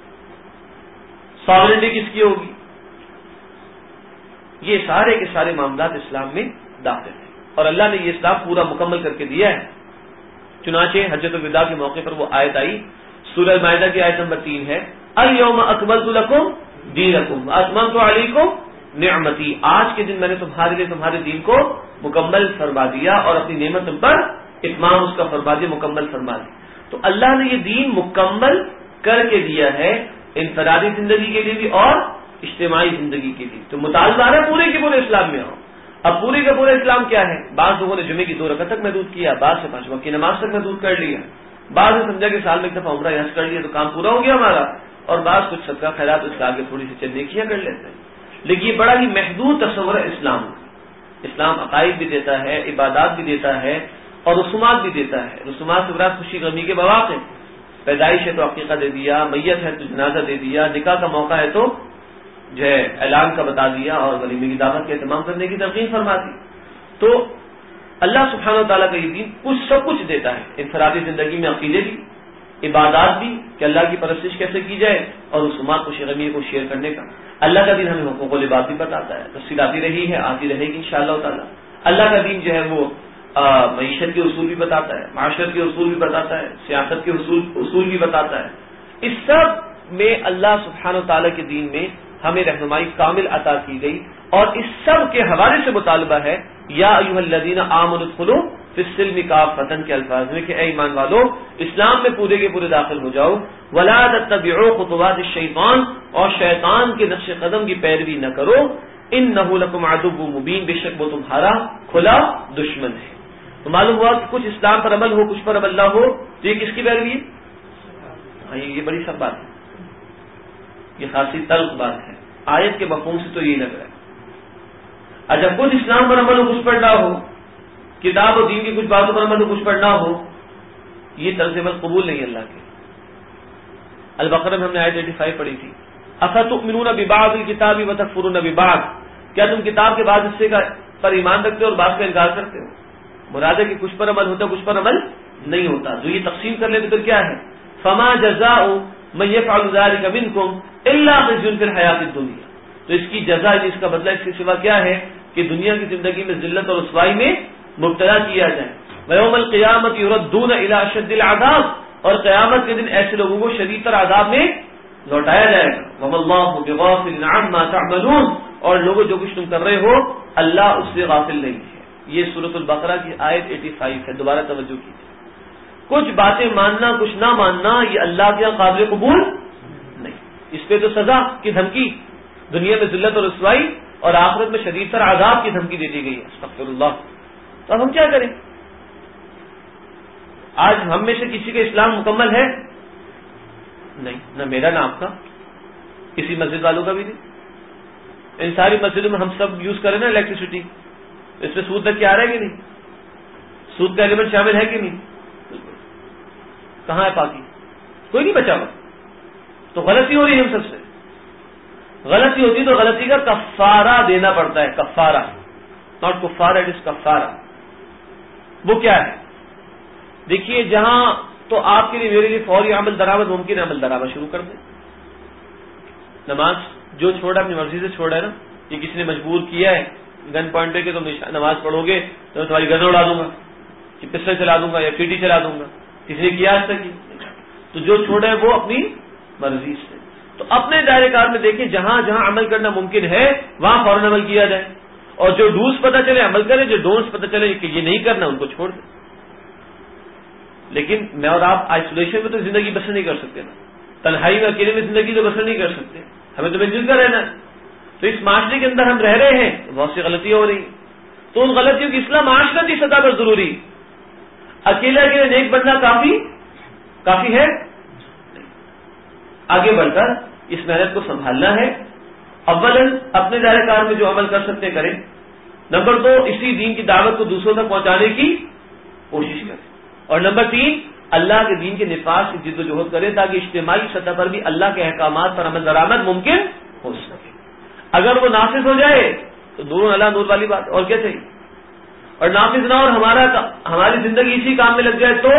ساورنٹی کس کی ہوگی. یہ سارے کے سارے معاملات اسلام میں داخل ہیں اور اللہ نے یہ اسلام پورا مکمل کر کے دیا ہے. چنانچہ حجۃ الوداع کے موقع پر وہ آیت آئی، سورہ المائدہ کی آیت نمبر تین ہے، الیوم اکملت لکم دینکم واتممت علیکم نعمتی، آج کے دن میں نے تمہارے لیے تمہارے دین کو مکمل فرما دیا اور اپنی نعمت پر اتمام اس کا فرما دیا، مکمل فرما دیا. تو اللہ نے یہ دین مکمل کر کے دیا ہے انفرادی زندگی کے لیے بھی اور اجتماعی زندگی کے لیے. تو مطالبہ ہے پورے کے پورے اسلام میں آؤ. اب پورے کا پورا اسلام کیا ہے؟ بعض لوگوں نے جمعے کی دو رکعت تک محدود کیا، بعض سے پانچ وقت کی نماز تک محدود کر لیا، بعض نے سمجھا کہ سال میں ایک دفعہ عمرہ حج کر لیا تو کام پورا ہو گیا ہمارا، اور بعض کچھ صدقہ خیرات اس کے آگے تھوڑی سی چند نیکیاں کر لیتے ہیں. لیکن یہ بڑا ہی محدود تصور ہے اسلام کا. اسلام عقائد بھی دیتا ہے، عبادات بھی دیتا ہے اور رسومات بھی دیتا ہے. رسومات سے برات خوشی غمی کے مواقع، پیدائش ہے تو عقیقہ دے دیا، میت ہے تو جنازہ دے دیا، نکاح کا موقع ہے تو جو ہے اعلان کا بتا دیا اور ولیمے کی دعوت کا اہتمام کرنے کی ترغیب فرما دی. تو اللہ سبحانہ و تعالیٰ کا یہ دین کچھ سب کچھ دیتا ہے، انفرادی زندگی میں عقیدے بھی، عبادات بھی کہ اللہ کی پرستش کیسے کی جائے، اور رسومات خوشی غمی کو شیئر کرنے کا. اللہ کا دین ہمیں حقوق و لباس بھی بتاتا ہے، تفصیل آتی رہی ہے، آتی رہے گی انشاءاللہ تعالیٰ. اللہ کا دین جو ہے وہ معیشت کے اصول بھی بتاتا ہے، معاشرت کے اصول بھی بتاتا ہے، سیاست کے اصول اصول بھی بتاتا ہے. اس سب میں اللہ سبحانہ و تعالیٰ کے دین میں ہمیں رہنمائی کامل عطا کی گئی اور اس سب کے حوالے سے مطالبہ ہے یا ایھا الذین آمنوا ادخلوا فی السلم کافۃ کے الفاظ میں کہ اے ایمان والو اسلام میں پورے کے پورے داخل ہو جاؤ، ولا تتبعوا خطوات الشیطان، اور شیطان کے نقش قدم کی پیروی نہ کرو، انہ لکم عدو مبین، بے شک وہ تمہارا کھلا دشمن ہے۔ تو معلوم ہوا کہ کچھ اسلام پر عمل ہو کچھ پر عمل نہ ہو تو یہ کس کی پیروی ہے؟ ہاں یہ بڑی سخت بات ہے، یہ خاصی تلخ بات ہے، آیت کے مفہوم سے تو یہی لگ رہا ہے۔ اچھا کچھ اسلام پر عمل ہو کچھ پر نہ ہو، کتاب و دین کی کچھ باتوں پر عمل ہو کچھ پر نہ ہو، یہ طرز عمل قبول نہیں اللہ کے۔ البقرہ میں ہم نے آیت پچاسی پڑھی تھی، افتؤمنون ببعض الکتاب وتکفرون ببعض، کیا تم کتاب کے بعض حصے کا پر ایمان رکھتے ہو اور بعض کا انکار کرتے ہو؟ مراد ہے کہ کچھ پر عمل ہوتا کچھ پر عمل نہیں ہوتا، جو یہ تقسیم کر لے تو پھر کیا ہے؟ فما جزاء من يفعل ذلك منكم الا خزي في الحیاۃ الدنیا، تو اس کی جزا، اس کا بدلہ اس کے سوا کیا ہے کہ دنیا کی زندگی میں ذلت اور رسوائی میں مبتلا کیا جائے۔ وَيَوْمَ الْقِيَامَةِ يُرَدُّونَ إِلَىٰ أَشَدِّ الْعَذَابِ، اور قیامت کے دن ایسے لوگوں کو شدید تر عذاب میں لوٹایا جائے گا۔ وَمَا اللَّهُ بِغَافِلٍ عَمَّا تَعْمَلُونَ، اور لوگوں جو کچھ تم کر رہے ہو اللہ اس سے غافل نہیں ہے۔ یہ سورۃ البقرہ کی آیت پچاسی ہے، دوبارہ توجہ کیجیے۔ کچھ باتیں ماننا کچھ نہ ماننا یہ اللہ کے یہاں قابل قبول نہیں، اس پہ تو سزا کی دھمکی، دنیا میں ذلت اور رسوائی اور آخرت میں شدید تر عذاب کی دھمکی دے دی گئی ہے۔ استغفر اللہ۔ تو اب ہم کیا کریں؟ آج ہم میں سے کسی کا اسلام مکمل ہے؟ نہیں، نہ میرا نہ آپ کا، کسی مسجد والوں کا بھی نہیں۔ ان ساری مسجدوں میں ہم سب یوز کریں نا الیکٹریسٹی، اس میں سود تک کیا آ رہا ہے کہ نہیں؟ سود کا ایلیمنٹ شامل ہے کہ نہیں؟ کہاں ہے پاکی؟ کوئی نہیں بچا ہوا۔ تو غلطی ہو رہی ہے ہم سب سے، غلطی ہوتی تو غلطی کا کفارہ دینا پڑتا ہے، کفارہ، ناٹ کفارہ، اٹ از کفارہ۔ وہ کیا ہے؟ دیکھیے جہاں تو آپ کے لیے میرے لیے فوری عمل درآمد ممکن ہے، عمل درآمد شروع کر دیں۔ نماز جو چھوڑا اپنی مرضی سے چھوڑا ہے نا، یہ کسی نے مجبور کیا ہے، گن پوائنٹ پہ کہ تم نماز پڑھو گے تو میں تمہاری گن اڑا دوں گا، کہ پسٹل چلا دوں گا یا ٹی ٹی چلا دوں گا، کسی نے کیا آج تک ہی؟ تو جو چھوڑا ہے وہ اپنی مرضی سے۔ تو اپنے دائرے کار میں دیکھیں جہاں جہاں عمل کرنا ممکن ہے وہاں فوراً عمل کیا جائے، اور جو ڈوز پتہ چلے عمل کریں، جو ڈونٹس پتہ چلے کہ یہ نہیں کرنا ان کو چھوڑ دیں۔ لیکن میں اور آپ آئسولیشن میں تو زندگی بسر نہیں کر سکتے نا، تنہائی میں اکیلے میں زندگی تو بسر نہیں کر سکتے، ہمیں تو مل جل کر رہنا ہے۔ تو اس معاشرے کے اندر ہم رہ رہے ہیں، بہت سی غلطیاں ہو رہی، تو ان غلطیوں کی اصلاح معاشرتی سطح پر ضروری۔ اکیلے اکیلے نیک بننا کافی کافی ہے؟ آگے بڑھ کر اس محنت کو سنبھالنا ہے۔ اولاً اپنے دائرہ کار میں جو عمل کر سکتے کریں، نمبر دو اسی دین کی دعوت کو دوسروں تک پہنچانے کی کوشش کریں، اور نمبر تین اللہ کے دین کے نفاذ کی جد و جہد کریں تاکہ اجتماعی سطح پر بھی اللہ کے احکامات پر عمل درآمد ممکن ہو سکے۔ اگر وہ نافذ ہو جائے تو نور اللہ نور والی بات، اور کیا چاہیے؟ اور نافذ نہ اور ہمارا ہماری زندگی اسی کام میں لگ جائے تو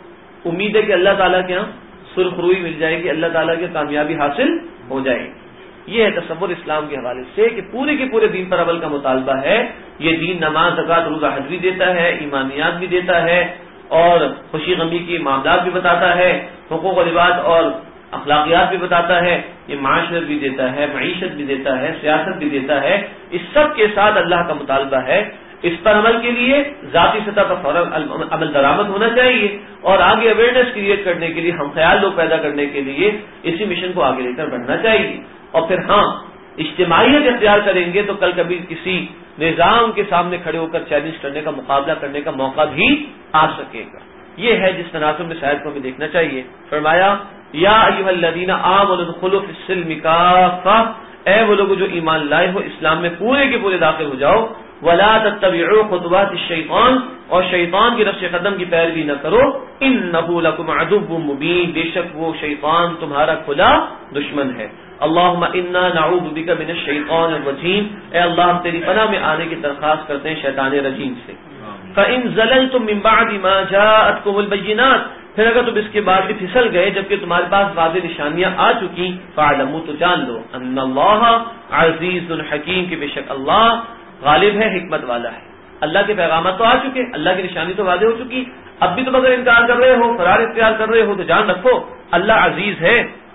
امید ہے کہ اللہ تعالیٰ کے یہاں سرخ روئی مل جائے گی، اللہ تعالیٰ کی کامیابی حاصل ہو جائے گی۔ یہ ہے تصور اسلام کے حوالے سے کہ پورے کے پورے دین پر عمل کا مطالبہ ہے۔ یہ دین نماز، زکوٰۃ، روزہ، حج بھی دیتا ہے، ایمانیات بھی دیتا ہے، اور خوشی غمی کی معاملات بھی بتاتا ہے، حقوق و لباس اور اخلاقیات بھی بتاتا ہے، یہ معاشرت بھی دیتا ہے، معیشت بھی دیتا ہے، سیاست بھی دیتا ہے۔ اس سب کے ساتھ اللہ کا مطالبہ ہے، اس پر عمل کے لیے ذاتی سطح پر فوراً عمل درآمد ہونا چاہیے، اور آگے اویئرنیس کریٹ کرنے کے لیے، ہم خیال لوگ پیدا کرنے کے لیے اسی مشن کو آگے لے کر بڑھنا چاہیے۔ اور پھر ہاں اجتماعیت اختیار کریں گے تو کل کبھی کسی نظام کے سامنے کھڑے ہو کر چیلنج کرنے کا، مقابلہ کرنے کا موقع بھی آ سکے گا۔ یہ ہے جس تناسب میں شاید کو ہمیں دیکھنا چاہیے۔ فرمایا یا ایھا الذین آمنوا ادخلوا فی السلم کافۃ، اے وہ لوگ جو ایمان لائے ہو اسلام میں پورے کے پورے داخل ہو جاؤ، ولا تتبعوا خطوات الشیطان، اور شیطان کی نقش قدم کی پیروی نہ کرو، انہ لکم عدو مبین، بے شک وہ شیطان تمہارا کھلا دشمن ہے۔ اللہم انا نعوذ بک من الشیطان الرجیم، اے اللہ ہم تیری پناہ میں آنے کی درخواست کرتے ہیں شیطان رجیم سے۔ فإن زللتم من بعد ما جاءتكم البینات، پھر اگر تم اس کے بعد بھی پھسل گئے جبکہ تمہارے پاس واضح نشانیاں آ چکی، فاعلموا تو جان لو ان اللہ عزیز الحکیم، کہ بے شک اللہ غالب ہے، حکمت والا ہے۔ اللہ کے پیغامات تو آ چکے، اللہ کی نشانی تو واضح ہو چکی، اب بھی تم اگر انکار کر رہے ہو، فرار اختیار کر رہے ہو تو جان رکھو اللہ عزیز ہے۔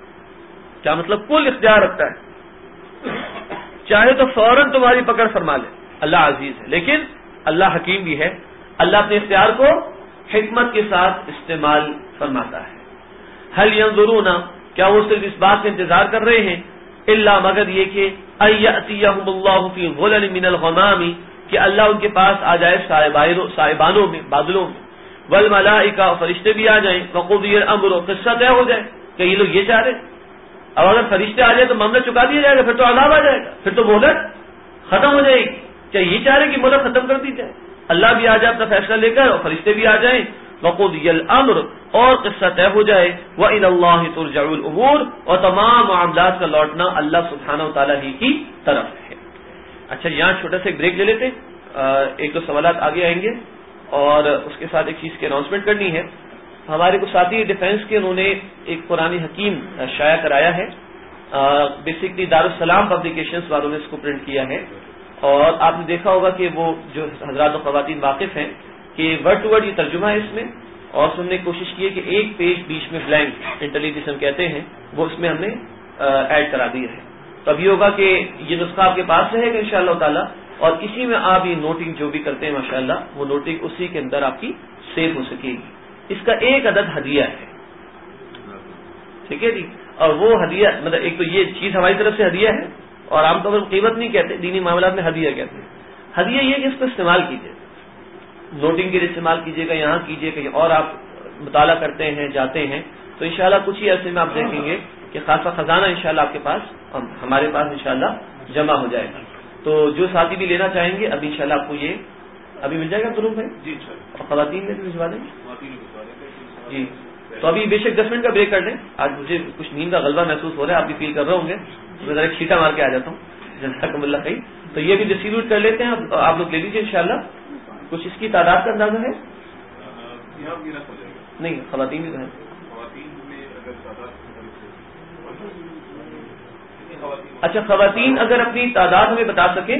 کیا مطلب؟ کل اختیار رکھتا ہے، چاہے تو فوراً تمہاری پکڑ فرما لے، اللہ عزیز ہے، لیکن اللہ حکیم بھی ہے، اللہ اپنے اختیار کو حکمت کے ساتھ استعمال فرماتا ہے. هل ينظرون کیا وہ صرف اس بات کا انتظار کر رہے ہیں الا مگر یہ کہ ایاتیہم اللہ فی ظلل من الغمام کہ اللہ ان کے پاس آ جائے صائبانوں میں بادلوں میں والملائکہ فرشتے بھی آ جائیں وقضی الامر قصہ طے ہو جائے کہ یہ لوگ یہ چاہ رہے. اب اگر فرشتے آ جائے تو معاملہ چکا دیا جائے گا, پھر تو عذاب آ جائے گا, پھر تو مہلت ختم ہو جائے گی. کیا یہ چاہ رہے کہ مہلت ختم کر دی جائے؟ اللہ بھی آ جائے اپنا فیصلہ لے کر اور فرشتے بھی آ جائیں وقضی الامر اور قصہ طے ہو جائے وإلی اللہ ترجع الامور اور تمام معاملات کا لوٹنا اللہ سبحانہ و تعالیٰ ہی کی طرف ہے. اچھا یہاں چھوٹا سا ایک بریک لے لیتے, ایک دو سوالات آگے آئیں گے اور اس کے ساتھ ایک چیز کی اناؤنسمنٹ کرنی ہے. ہمارے کو ساتھی ڈیفینس کے انہوں نے ایک قرآن حکیم شائع کرایا ہے. بیسکلی دارالسلام پبلیکیشنز والوں نے اس کو پرنٹ کیا ہے اور آپ نے دیکھا ہوگا کہ وہ جو حضرات و خواتین واقف ہیں کہ ورڈ ٹو ورڈ یہ ترجمہ ہے اس میں, اور ہم نے کوشش کی ہے کہ ایک پیج بیچ میں بلینک انٹیلیجنس کہتے ہیں وہ اس میں ہم نے ایڈ کرا دیا ہے. تو اب یہ ہوگا کہ یہ نسخہ آپ کے پاس رہے گا انشاءاللہ تعالی, اور اسی میں آپ یہ نوٹنگ جو بھی کرتے ہیں ماشاءاللہ وہ نوٹنگ اسی کے اندر آپ کی سیو ہو سکے گی. اس کا ایک عدد ہدیہ ہے, ٹھیک ہے جی. اور وہ ہدیہ مطلب ایک تو یہ چیز ہماری طرف سے ہدیہ ہے, اور عام طور پر قیمت نہیں کہتے, دینی معاملات میں ہدیہ کہتے ہیں. ہدیہ یہ کہ اس کو استعمال کیجیے, نوٹنگ کے لیے استعمال کیجیے گا, یہاں کیجیے کہیں اور آپ مطالعہ کرتے ہیں جاتے ہیں تو انشاءاللہ کچھ ہی عرصے میں آپ دیکھیں گے کہ خاصا خزانہ انشاءاللہ آپ کے پاس ہمارے پاس انشاءاللہ جمع ہو جائے گا. تو جو ساتھی بھی لینا چاہیں گے ابھی انشاءاللہ آپ کو یہ ابھی مل جائے گا ضرور بھائی جی, اور خواتین میں بھی بھجوا دیں جی. تو ابھی بے شک دس منٹ کا بریک کر لیں, آج مجھے کچھ نیند کا غلبہ محسوس ہو رہا ہے, آپ بھی فیل کر رہے ہوں گے, تو میں ذرا ایک چھیٹا مار کے آ جاتا ہوں جزاکم اللہ خیر. تو یہ بھی ڈسٹریبیوٹ کر لیتے ہیں, آپ لوگ لے لیجیے انشاءاللہ. کچھ اس کی تعداد کا اندازہ ہے نہیں؟ خواتین بھی تو ہیں. اچھا خواتین اگر اپنی تعداد ہمیں بتا سکیں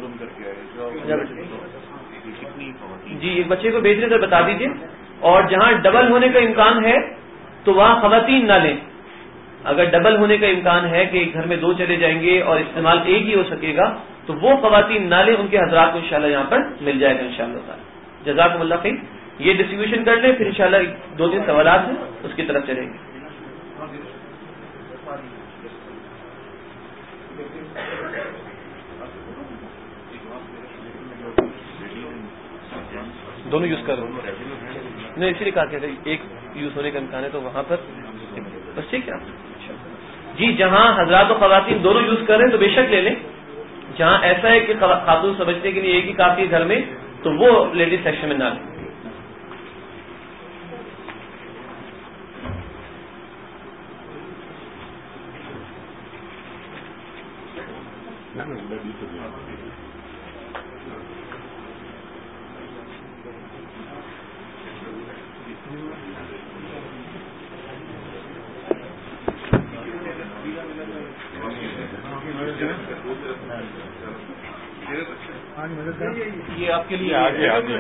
جی, ایک بچے کو بھیجنے سے بتا دیجیے. اور جہاں ڈبل ہونے کا امکان ہے تو وہاں خواتین نہ لیں. اگر ڈبل ہونے کا امکان ہے کہ گھر میں دو چلے جائیں گے اور استعمال ایک ہی ہو سکے گا تو وہ خواتین نہ لیں, ان کے حضرات کو انشاءاللہ یہاں پر مل جائے گا انشاءاللہ تعالی. جزاکم اللہ خیر. یہ ڈسٹریبیوشن کر لیں, پھر انشاءاللہ دو تین سوالات ہیں اس کی طرف چلیں گے. دونوں یوز کر رہے ہیں نہیں, اسی لیے کہا کہ ایک یوز ہونے کا امکان ہے تو وہاں پر بس ٹھیک ہے جی. جہاں حضرات و خواتین دونوں یوز کر رہے ہیں تو بے شک لے لیں. جہاں ایسا ہے کہ خاتون سمجھتے کہ نہیں ایک ہی کافی گھر میں تو وہ لیڈیز سیکشن میں نہ لیں.
یہ آپ کے لیے آگے آگے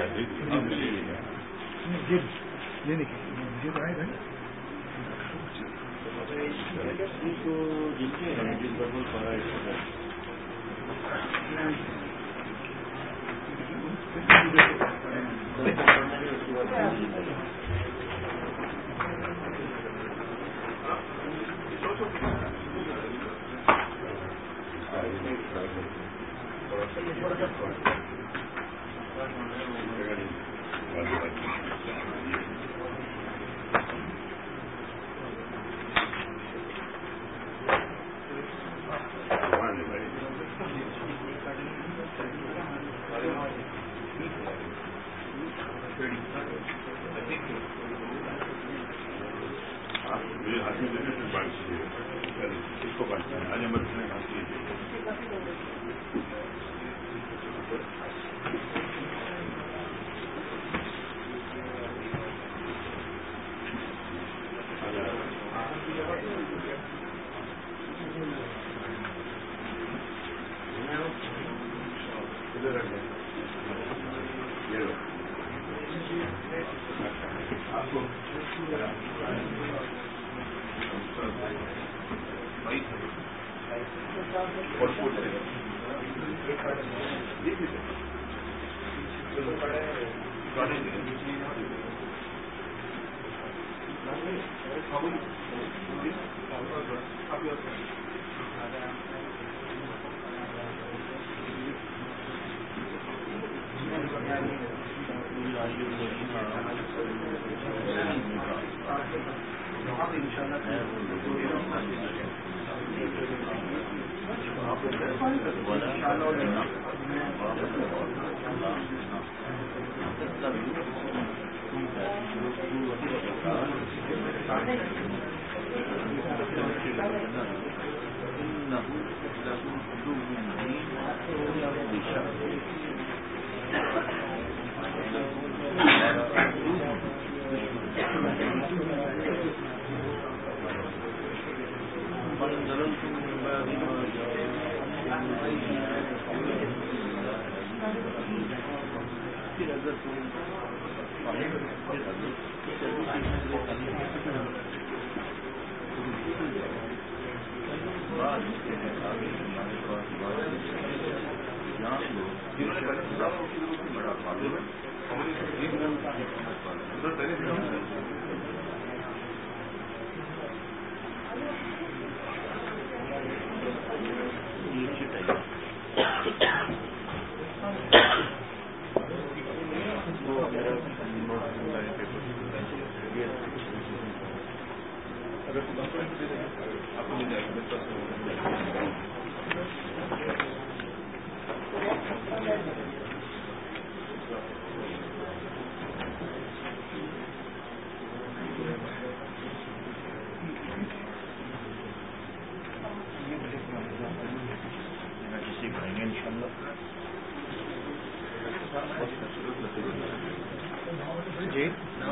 جی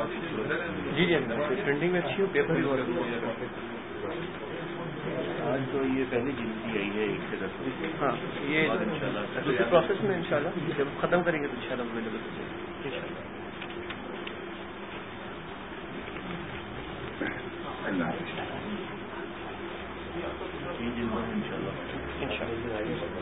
جی جی پرنٹنگ میں اچھی ہو، پیپر بھی
آج تو یہ پہلی جلدی آئی ہے ایک سے دس.
ہاں یہ دوسرے پروسیس میں انشاءاللہ جب ختم کریں گے تو انشاءاللہ اویلیبل ہو جائے گا انشاءاللہ.
تین جلدوں میں انشاءاللہ انشاءاللہ.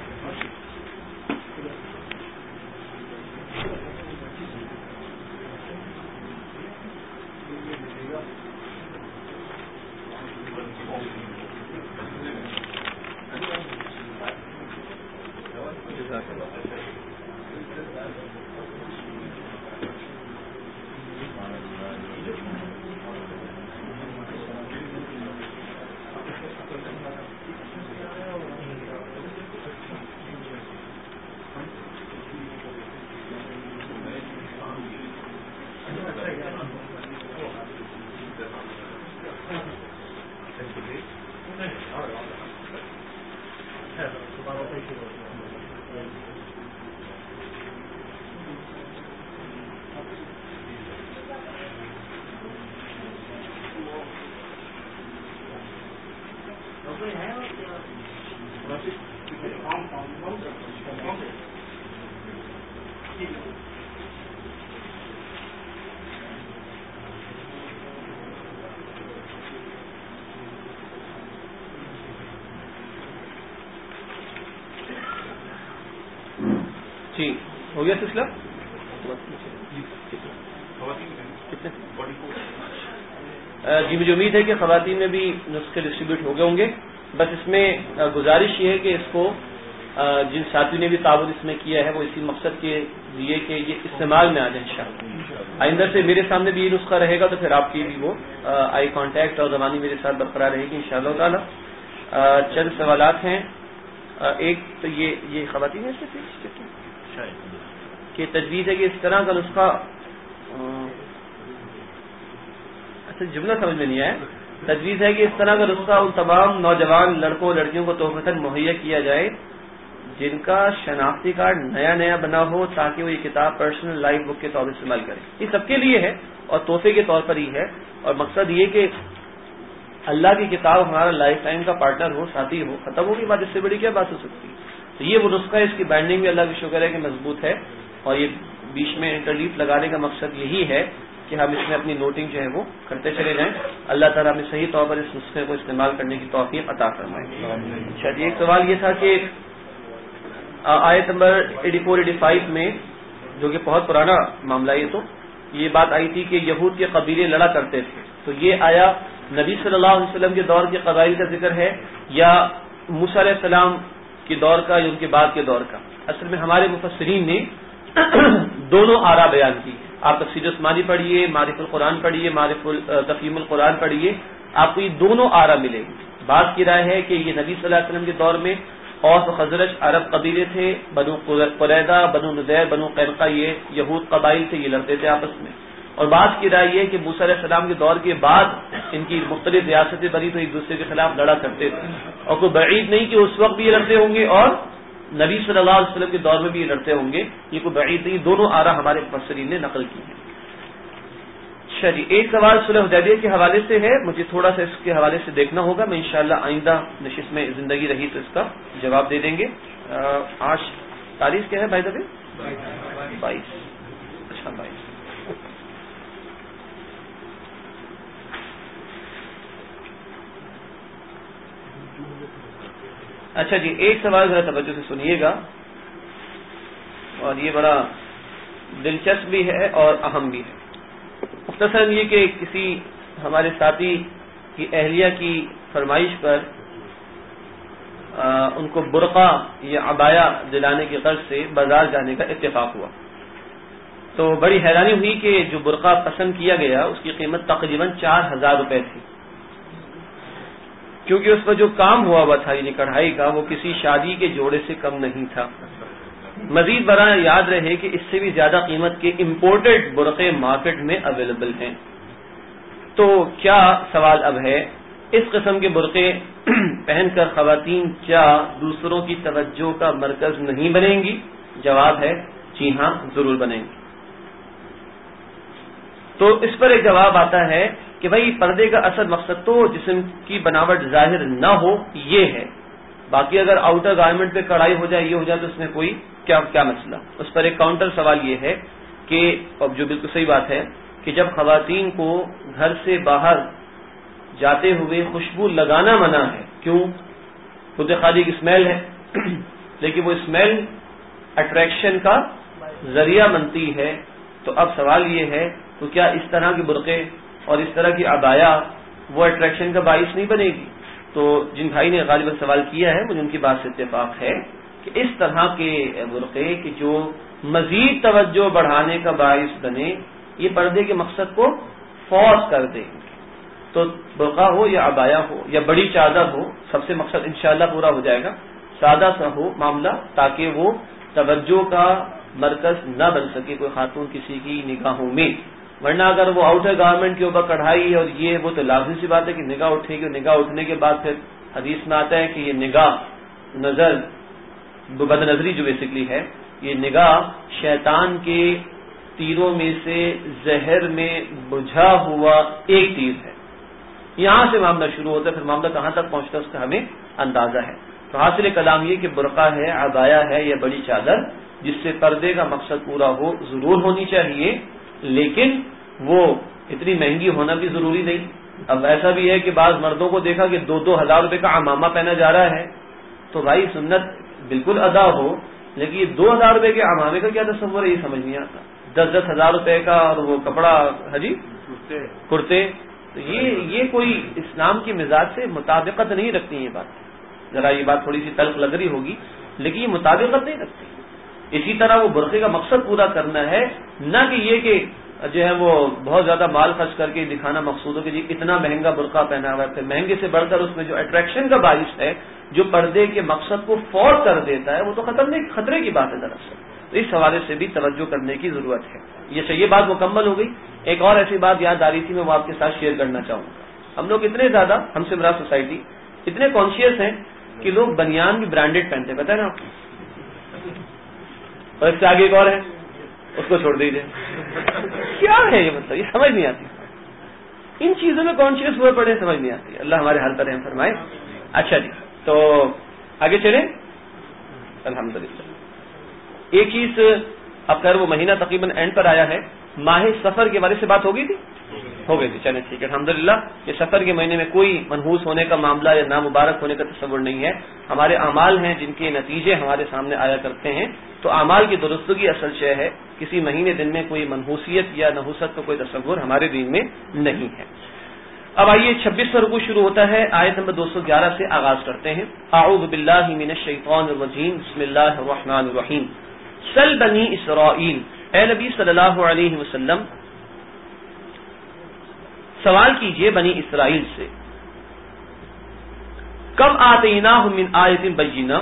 جی ہو گیا سلسلہ. جی مجھے امید ہے کہ خواتین میں بھی نسخے ڈسٹریبیوٹ ہو گئے ہوں گے. بس اس میں گزارش یہ ہے کہ اس کو جن ساتھیوں نے بھی تعاون اس میں کیا ہے وہ اسی مقصد کے لیے کہ یہ استعمال میں آ جائے انشاءاللہ. آئندہ سے میرے سامنے بھی یہ نسخہ رہے گا تو پھر آپ کی بھی وہ آئی کانٹیکٹ اور زبانی میرے ساتھ برقرار رہے گی انشاءاللہ تعالی. چند سوالات ہیں. ایک تو یہ یہ خواتین ہے کہ تجویز ہے کہ اس طرح کا نسخہ اچھا جملہ سمجھ میں نہیں آیا. تجویز ہے کہ اس طرح کا نسخہ ان تمام نوجوان لڑکوں اور لڑکیوں کو تحفۃ مہیا کیا جائے جن کا شناختی کارڈ نیا نیا بنا ہو تاکہ وہ یہ کتاب پرسنل لائف بک کے طور پر استعمال کریں. یہ سب کے لیے ہے اور تحفے کے طور پر ہی ہے. اور مقصد یہ کہ اللہ کی کتاب ہمارا لائف ٹائم کا پارٹنر ہو، ساتھی ہو. ختم ہوگی بات، اس سے بڑی کیا بات ہو سکتی ہے. تو یہ وہ نسخہ ہے، اس کی بائنڈنگ بھی اللہ کا شکر ہے کہ مضبوط ہے. اور یہ بیچ میں انٹرلیف لگانے کا مقصد یہی ہے کہ ہم اس میں اپنی نوٹنگ جو ہے وہ کرتے چلے جائیں. اللہ تعالیٰ ہمیں صحیح طور پر اس نسخے کو استعمال کرنے کی توفیق عطا فرمائے. اچھا جی ایک سوال یہ تھا کہ آیت نمبر چوراسی پچاسی میں جو کہ بہت پرانا معاملہ. یہ تو یہ بات آئی تھی کہ یہود کے قبیلے لڑا کرتے تھے. تو یہ آیا نبی صلی اللہ علیہ وسلم کے دور کے قبائل کا ذکر ہے یا موسیٰ علیہ السلام کے دور کا یا ان کے بعد کے دور کا؟ اصل میں ہمارے مفسرین نے دونوں آرا بیان کی. آپ تفسیر عثمانی پڑھیے، معرف القرآن پڑھیے، معرف تفہیم القرآن پڑھیے، آپ کو یہ دونوں آرا ملے گی. بات کی رائے ہے کہ یہ نبی صلی اللہ علیہ وسلم کے دور میں اوس و خزرج عرب قبیلے تھے، بنو قریظہ، بنو نذیر، بنو قینقاع یہ یہود قبائل تھے، یہ لڑتے تھے آپس میں. اور بات کی رائے یہ کہ موسیٰ علیہ السلام کے دور کے بعد ان کی مختلف ریاستیں بنی تو ایک دوسرے کے خلاف لڑا کرتے تھے، اور کوئی بعید نہیں کہ اس وقت بھی یہ لڑتے ہوں گے اور نبی صلی اللہ علیہ وسلم کے دور میں بھی یہ لڑتے ہوں گے. یہ کوئی بعید نہیں، دونوں آرا ہمارے مفسرین نے نقل کی ہیں. اچھا جی، ایک سوال صلح حدیبیہ کے حوالے سے ہے، مجھے تھوڑا سا اس کے حوالے سے دیکھنا ہوگا. میں انشاءاللہ آئندہ نشست میں زندگی رہی تو اس کا جواب دے دیں گے. آج تاریخ کیا ہے بھائی دبی؟ بائیس. اچھا بائیس. اچھا جی، ایک سوال ذرا توجہ سے سنیے گا، اور یہ بڑا دلچسپ بھی ہے اور اہم بھی ہے. مختصراً یہ کہ کسی ہمارے ساتھی کی اہلیہ کی فرمائش پر آ, ان کو برقع یا عبایا دلانے کی غرض سے بازار جانے کا اتفاق ہوا. تو بڑی حیرانی ہوئی کہ جو برقع پسند کیا گیا اس کی قیمت تقریباً چار ہزار روپے تھی، کیونکہ اس پر جو کام ہوا ہوا تھا یعنی کڑھائی کا وہ کسی شادی کے جوڑے سے کم نہیں تھا. مزید برآں یاد رہے کہ اس سے بھی زیادہ قیمت کے امپورٹڈ برقعے مارکیٹ میں اویلیبل ہیں. تو کیا سوال اب ہے، اس قسم کے برقعے پہن کر خواتین کیا دوسروں کی توجہ کا مرکز نہیں بنیں گی؟ جواب ہے جی ہاں، ضرور بنیں گی. تو اس پر ایک جواب آتا ہے کہ بھائی پردے کا اصل مقصد تو جسم کی بناوٹ ظاہر نہ ہو یہ ہے، باقی اگر آؤٹر گارمنٹ پہ کڑھائی ہو جائے یہ ہو جائے تو اس میں کوئی کیا کیا مسئلہ. اس پر ایک کاؤنٹر سوال یہ ہے کہ اب جو بالکل صحیح بات ہے کہ جب خواتین کو گھر سے باہر جاتے ہوئے خوشبو لگانا منع ہے، کیوں؟ خود خالی کی اسمیل ہے لیکن وہ اسمیل اٹریکشن کا ذریعہ بنتی ہے. تو اب سوال یہ ہے تو کیا اس طرح کے برقعے اور اس طرح کی عبایا وہ اٹریکشن کا باعث نہیں بنے گی؟ تو جن بھائی نے غالباً سوال کیا ہے مجھے ان کی بات سے اتفاق ہے کہ اس طرح کے برقعے کہ جو مزید توجہ بڑھانے کا باعث بنے یہ پردے کے مقصد کو فوت کر دیں گے. تو برقع ہو یا عبایا ہو یا بڑی چادر ہو، سب سے مقصد انشاءاللہ پورا ہو جائے گا. سادہ سا ہو معاملہ تاکہ وہ توجہ کا مرکز نہ بن سکے کوئی خاتون کسی کی نگاہوں میں. ورنہ اگر وہ آؤٹر گارمنٹ کے اوپر کڑھائی اور یہ وہ تو لازمی سی بات ہے کہ نگاہ اٹھے گی، اور نگاہ اٹھنے کے بعد پھر حدیث میں آتا ہے کہ یہ نگاہ نظر بد نظری جو بیسکلی ہے یہ نگاہ شیطان کے تیروں میں سے زہر میں بجھا ہوا ایک تیر ہے. یہاں سے معاملہ شروع ہوتا ہے، پھر معاملہ کہاں تک پہنچتا ہے اس کا ہمیں اندازہ ہے. تو حاصل کلام یہ کہ برقع ہے، عبایا ہے یا بڑی چادر جس سے پردے کا مقصد پورا ہو ضرور ہونی چاہیے، لیکن وہ اتنی مہنگی ہونا بھی ضروری نہیں. اب ایسا بھی ہے کہ بعض مردوں کو دیکھا کہ دو دو ہزار روپے کا عمامہ پہنا جا رہا ہے. تو بھائی سنت بالکل ادا ہو، لیکن یہ دو ہزار روپے کے عمامے کا کیا تصور ہے یہ سمجھ نہیں آتا. دس دس ہزار روپے کا اور وہ کپڑا حجی کرتے، تو یہ یہ کوئی اسلام کی مزاج سے مطابقت نہیں رکھتی. یہ بات ذرا یہ بات تھوڑی سی تلخ لگ رہی ہوگی لیکن یہ مطابقت نہیں رکھتی. اسی طرح وہ برقعے کا مقصد پورا کرنا ہے، نہ کہ یہ کہ جو ہے وہ بہت زیادہ مال خرچ کر کے دکھانا مقصود ہو کہ جی اتنا مہنگا برقع پہنا ہوا ہے. پھر مہنگے سے بڑھ کر اس میں جو اٹریکشن کا باعث ہے جو پردے کے مقصد کو فوت کر دیتا ہے وہ تو خطرنے خطرے کی بات ہے دراصل. تو اس حوالے سے بھی توجہ کرنے کی ضرورت ہے. یہ یہ بات مکمل ہو گئی. ایک اور ایسی بات یاد آ رہی تھی میں وہ آپ کے ساتھ شیئر کرنا چاہوں گا. ہم لوگ اتنے زیادہ ہم سے مراد سوسائٹی اتنے کانشیس ہیں کہ لوگ بنیان بھی برانڈیڈ پہنتے ہیں، پتہ ہے نا آپ کو. اور اس سے آگے ایک اور ہے اس کو چھوڑ دیجیے. کیا ہے یہ مطلب یہ سمجھ نہیں آتی. ان چیزوں میں کانشیس ہوئے پڑے سمجھ نہیں آتی. اللہ ہمارے حال پر رحم فرمائے. اچھا جی تو آگے چلیں. الحمدللہ ایک چیز اب خیر وہ مہینہ تقریباً اینڈ پر آیا ہے. ماہ سفر کے بارے سے بات ہو گئی تھی ہو گئی تھی. چلیں ٹھیک ہے الحمدللہ. یہ سفر کے مہینے میں کوئی منحوس ہونے کا معاملہ یا نامبارک ہونے کا تصور نہیں ہے. ہمارے اعمال ہیں جن کے نتیجے ہمارے سامنے آیا کرتے ہیں, تو اعمال کی درستگی اصل شے ہے. کسی مہینے دن میں کوئی منحوسیت یا نحوست کا کوئی تصور ہمارے دین میں نہیں ہے. اب آئیے چھبیسواں رکوع شروع ہوتا ہے, آیت نمبر دو سو گیارہ سے آغاز کرتے ہیں. اعوذ باللہ من الشیطان الرجیم, بسم اللہ الرحمن الرحیم. سل بنی اسرائیل, اے نبی صلی اللہ علیہ وسلم سوال کیجئے بنی اسرائیل سے, کم آتیناہم من آیت بینہ,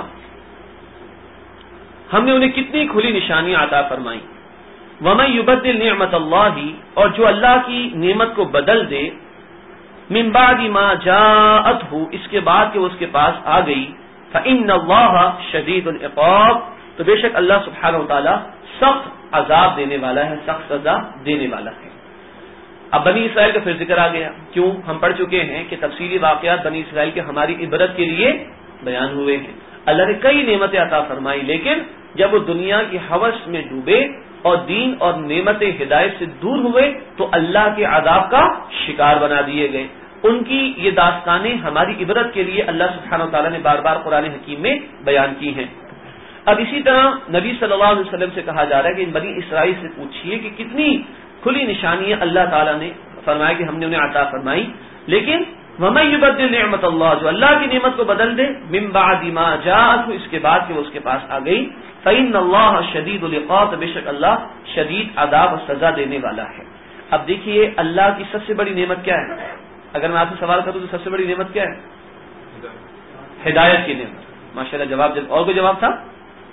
ہم نے انہیں کتنی کھلی نشانیاں عطا فرمائیں. ومن یبدل نعمت اللہ, اور جو اللہ کی نعمت کو بدل دے, من بعد ما جاءتہ, اس کے بعد کہ وہ اس کے پاس آ گئی, فإن اللہ شدید العقاب, تو بے شک اللہ سبحانہ و تعالی سخت عذاب دینے والا ہے, سخت سزا دینے والا ہے. اب بنی اسرائیل کا پھر ذکر آ گیا. کیوں؟ ہم پڑھ چکے ہیں کہ تفصیلی واقعات بنی اسرائیل کے ہماری عبرت کے لیے بیان ہوئے ہیں. اللہ نے کئی نعمتیں عطا فرمائی, لیکن جب وہ دنیا کی ہوس میں ڈوبے اور دین اور نعمت ہدایت سے دور ہوئے تو اللہ کے عذاب کا شکار بنا دیے گئے. ان کی یہ داستانیں ہماری عبرت کے لیے اللہ سبحانہ و تعالیٰ نے بار بار قرآن حکیم میں بیان کی ہیں. اب اسی طرح نبی صلی اللہ علیہ وسلم سے کہا جا رہا ہے کہ ان بنی اسرائیل سے پوچھیے کہ کتنی کھلی نشانیاں اللہ تعالیٰ نے فرمایا کہ ہم نے انہیں عطا فرمائی, لیکن وَمَن يُبَدِّلْ نِعْمَتَ اللَّهِ, جو اللہ کی نعمت کو بدل دے, مِن بَعْدِ مَا جَاءَتْهُ, اس کے بعد کہ وہ اس کے پاس آ گئی, فَإِنَّ اللَّهَ شَدِيدُ الْعِقَابِ, بے شک اللہ شدید عذاب اور سزا دینے والا ہے. اب دیکھیے اللہ کی سب سے بڑی نعمت کیا ہے؟ اگر میں آپ سے سوال کروں تو سب سے بڑی نعمت کیا ہے؟ ہدایت کی نعمت. ماشاءاللہ جواب جب اور کوئی جواب تھا؟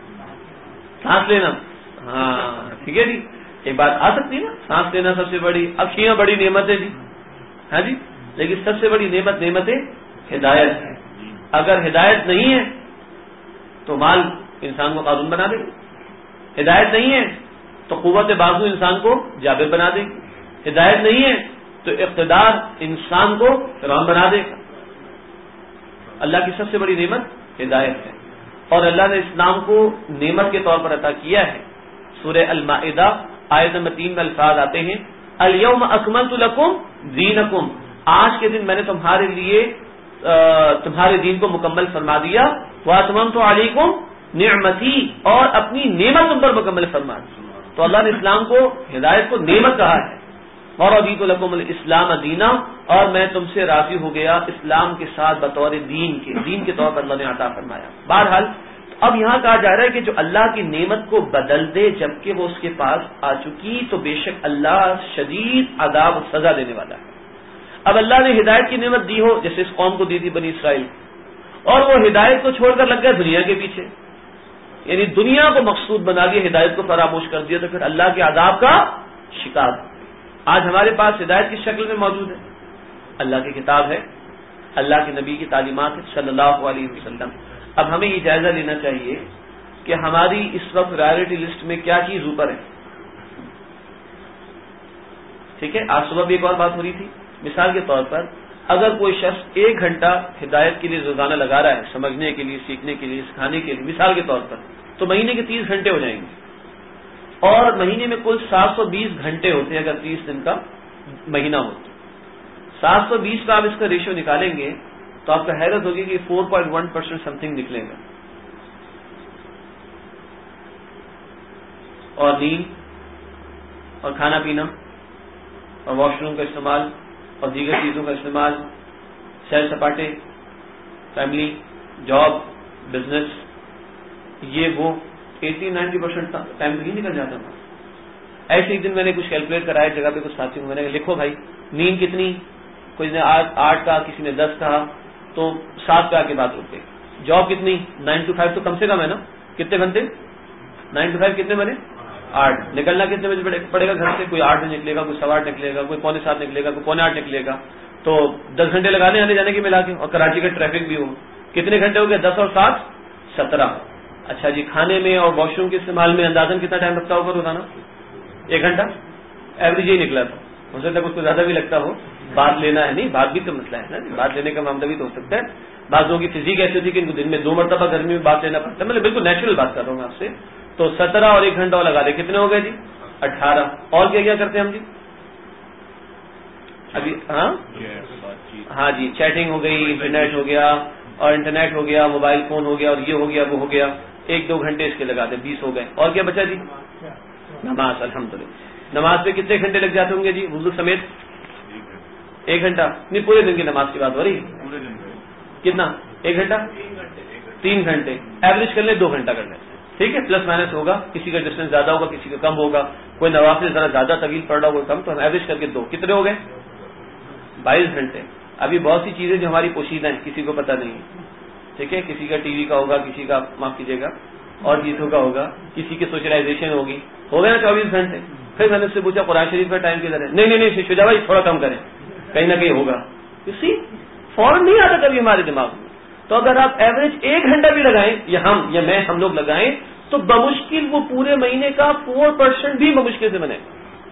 سانس لینا. ہاں ٹھیک ہے جی, ایک بات آ سکتی نا, سانس لینا سب سے بڑی, اکھیاں بڑی نعمت ہے جی, ہاں جی, لیکن سب سے بڑی نعمت نعمت ہدایت ہے. اگر ہدایت نہیں ہے تو مال انسان کو قانون بنا دے گی, ہدایت نہیں ہے تو قوت بازو انسان کو جابر بنا دے گی, ہدایت نہیں ہے تو اقتدار انسان کو فرعون بنا دے گا. اللہ کی سب سے بڑی نعمت ہدایت ہے, اور اللہ نے اسلام کو نعمت کے طور پر عطا کیا ہے. سورہ المائدہ آیت نمبر تین میں الفاظ آتے ہیں, الیوم اکملت لکم دینکم, آج کے دن میں نے تمہارے لیے تمہارے دین کو مکمل فرما دیا, واتممت علیکم نعمتی, اور اپنی نعمت تم پر مکمل فرما دی. تو اللہ نے اسلام کو ہدایت کو نعمت کہا ہے. ورضیت لکم الاسلام دینا, اور میں تم سے راضی ہو گیا اسلام کے ساتھ بطور دین کے, دین کے طور پر اللہ نے عطا فرمایا. بہرحال اب یہاں کہا جا رہا ہے کہ جو اللہ کی نعمت کو بدل دے جبکہ وہ اس کے پاس آ چکی, تو بے شک اللہ شدید عذاب و سزا دینے والا ہے. اب اللہ نے ہدایت کی نعمت دی ہو, جیسے اس قوم کو دی تھی بنی اسرائیل, اور وہ ہدایت کو چھوڑ کر لگ گئے دنیا کے پیچھے, یعنی دنیا کو مقصود بنا دیا, ہدایت کو فراموش کر دیا, تو پھر اللہ کے عذاب کا شکار. آج ہمارے پاس ہدایت کی شکل میں موجود ہے, اللہ کی کتاب ہے, اللہ کے نبی کی تعلیمات ہے صلی اللہ علیہ وسلم. اب ہمیں یہ جائزہ لینا چاہیے کہ ہماری اس وقت پرائرٹی لسٹ میں کیا چیز اوپر ہے. ٹھیک ہے, آج صبح بھی ایک اور بات ہو رہی تھی. مثال کے طور پر اگر کوئی شخص ایک گھنٹہ ہدایت کے لیے روزانہ لگا رہا ہے, سمجھنے کے لیے, سیکھنے کے لیے, سکھانے کے لیے, مثال کے طور پر, تو مہینے کے تیس گھنٹے ہو جائیں گے, اور مہینے میں کل سات سو بیس گھنٹے ہوتے ہیں. اگر تیس دن کا مہینہ ہو تو سات سو بیس کا آپ اس کا ریشو نکالیں گے تو آپ کو حیرت ہوگی کہ four point one percent something نکلے گا. اور نیند اور کھانا پینا اور واش روم کا استعمال اور دیگر چیزوں کا استعمال, سیر سپاٹے, فیملی, جاب, بزنس, یہ وہ ایٹی نائنٹی پرسینٹ ٹائم نہیں نکل جاتا تھا. ایسے ایک دن میں نے کچھ کیلکولیٹ کرایا جگہ پہ کچھ ساتھیوں کو, میں نے کہا لکھو بھائی نیند کتنی, کوئی نے آٹھ کہا, کسی نے دس کہا, تو سات پہ آ کے بات رک گئی. جاب کتنی, نائن ٹو فائیو تو کم سے کم ہے نا, کتنے گھنٹے, نائن ٹو فائیو کتنے بنے, آٹھ. نکلنا کتنے بجے پڑے گا گھر سے, کوئی آٹھ بجے نکلے گا, کوئی سوا آٹھ نکلے گا, کوئی پونے سات نکلے گا, کوئی پونے آٹھ نکلے گا, تو دس گھنٹے لگانے آنے جانے کے ملا کے, اور کراچی کا ٹریفک بھی ہو, کتنے گھنٹے ہو گئے, دس اور سات سترہ. اچھا جی, کھانے میں اور واش روم کے استعمال میں اندازاً کتنا ٹائم لگتا ہوگا روزانہ, ایک گھنٹہ ایوریج ہی نکلا تھا. ہو سکتا ہے کچھ کو زیادہ بھی لگتا ہو, بات لینا ہے, نہیں بات بھی تو مسئلہ ہے نا, بات لینے کا معاملہ بھی تو ہو سکتا ہے. بعض لوگوں کی فزیک ایسی ہوتی ہے کہ ان کو دن میں دو مرتبہ گرمی میں بات لینا پڑتا ہے, مطلب بالکل نیچرل بات کر رہا ہوں آپ سے. تو سترہ اور ایک گھنٹہ اور لگا دے, کتنے ہو گئے جی, اٹھارہ. اور کیا کیا کرتے ہیں ہم جی, ابھی ہاں ہاں جی چیٹنگ ہو گئی, انٹرنیٹ ہو گیا, اور انٹرنیٹ ہو گیا, موبائل فون ہو گیا, اور یہ ہو گیا وہ ہو گیا, ایک دو گھنٹے اس کے لگا دیں, بیس ہو گئے. اور کیا بچا جی؟ نماز. الحمدللہ. نماز پہ کتنے گھنٹے لگ جاتے ہوں گے جی وضو سمیت؟ ایک گھنٹہ نہیں, پورے دن کی نماز کی بات ہو رہی. کتنا؟ ایک گھنٹہ, تین گھنٹے, ایوریج کر لیں دو گھنٹہ کر لیں, ٹھیک ہے, پلس مائنس ہوگا, کسی کا ڈسٹینس زیادہ ہوگا کسی کا کم ہوگا, کوئی نوافل ذرا زیادہ طویل پڑ رہا ہوگا کم, تو ہم ایوریج کر کے دو, کتنے ہو گئے؟ بائیس گھنٹے. ابھی بہت سی چیزیں جو ہماری پوشیدہ ہیں کسی کو پتہ نہیں ہے, ٹھیک ہے, کسی کا ٹی وی کا ہوگا, کسی کا معاف کیجیے گا اور چیزوں کا ہوگا, کسی کی سوشلائزیشن ہوگی, ہو گئے نا چوبیس گھنٹے. پھر میں نے اس سے پوچھا قرآن شریف کا ٹائم کدھر ہے؟ نہیں نہیں نہیں شجاع بھائی تھوڑا کم کریں, کہیں نہ کہیں ہوگا. اسی فوراً نہیں آتا کبھی ہمارے دماغ میں. تو اگر آپ ایوریج ایک گھنٹہ بھی لگائیں, یا ہم یا میں ہم لوگ لگائیں, تو بمشکل وہ پورے مہینے کا فور پرسینٹ بھی بمشکل سے بنے.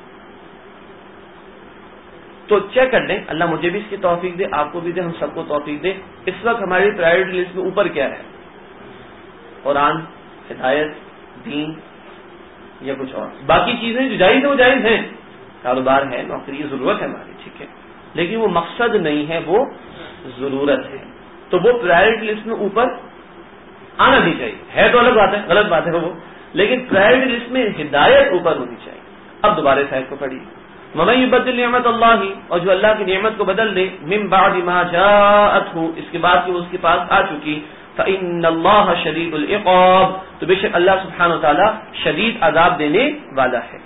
تو چیک کر لیں, اللہ مجھے بھی اس کی توفیق دے, آپ کو بھی دے, ہم سب کو توفیق دے. اس وقت ہماری پرائرٹی لسٹ میں اوپر کیا ہے؟ قرآن, ہدایت, دین, یا کچھ اور. باقی چیزیں جو جائز ہیں وہ جائز ہیں, کاروبار ہے, نوکری, ضرورت ہے ہماری, ٹھیک ہے, لیکن وہ مقصد نہیں ہے, وہ ضرورت ہے. تو وہ پرائرٹی لسٹ میں اوپر آنا نہیں چاہیے. ہے تو الگ بات ہے, غلط بات ہے وہ, لیکن پرائرٹی لسٹ میں ہدایت اوپر ہونی چاہیے. اب دوبارہ سائد کو پڑھیے. وَمَن يُبَدِّلْ نِعْمَتَ اللَّهِ, اور جو اللہ کی نعمت کو بدل دے, مِن بَعْدِ مَا جَاءَتْهُ, اس کے بعد کہ وہ اس کے پاس آ چکی, فَإِنَّ اللَّهَ شَدِيدُ الْعِقَابِ, تو بے شک اللہ سبحانہ وتعالی شدید عذاب دینے والا ہے.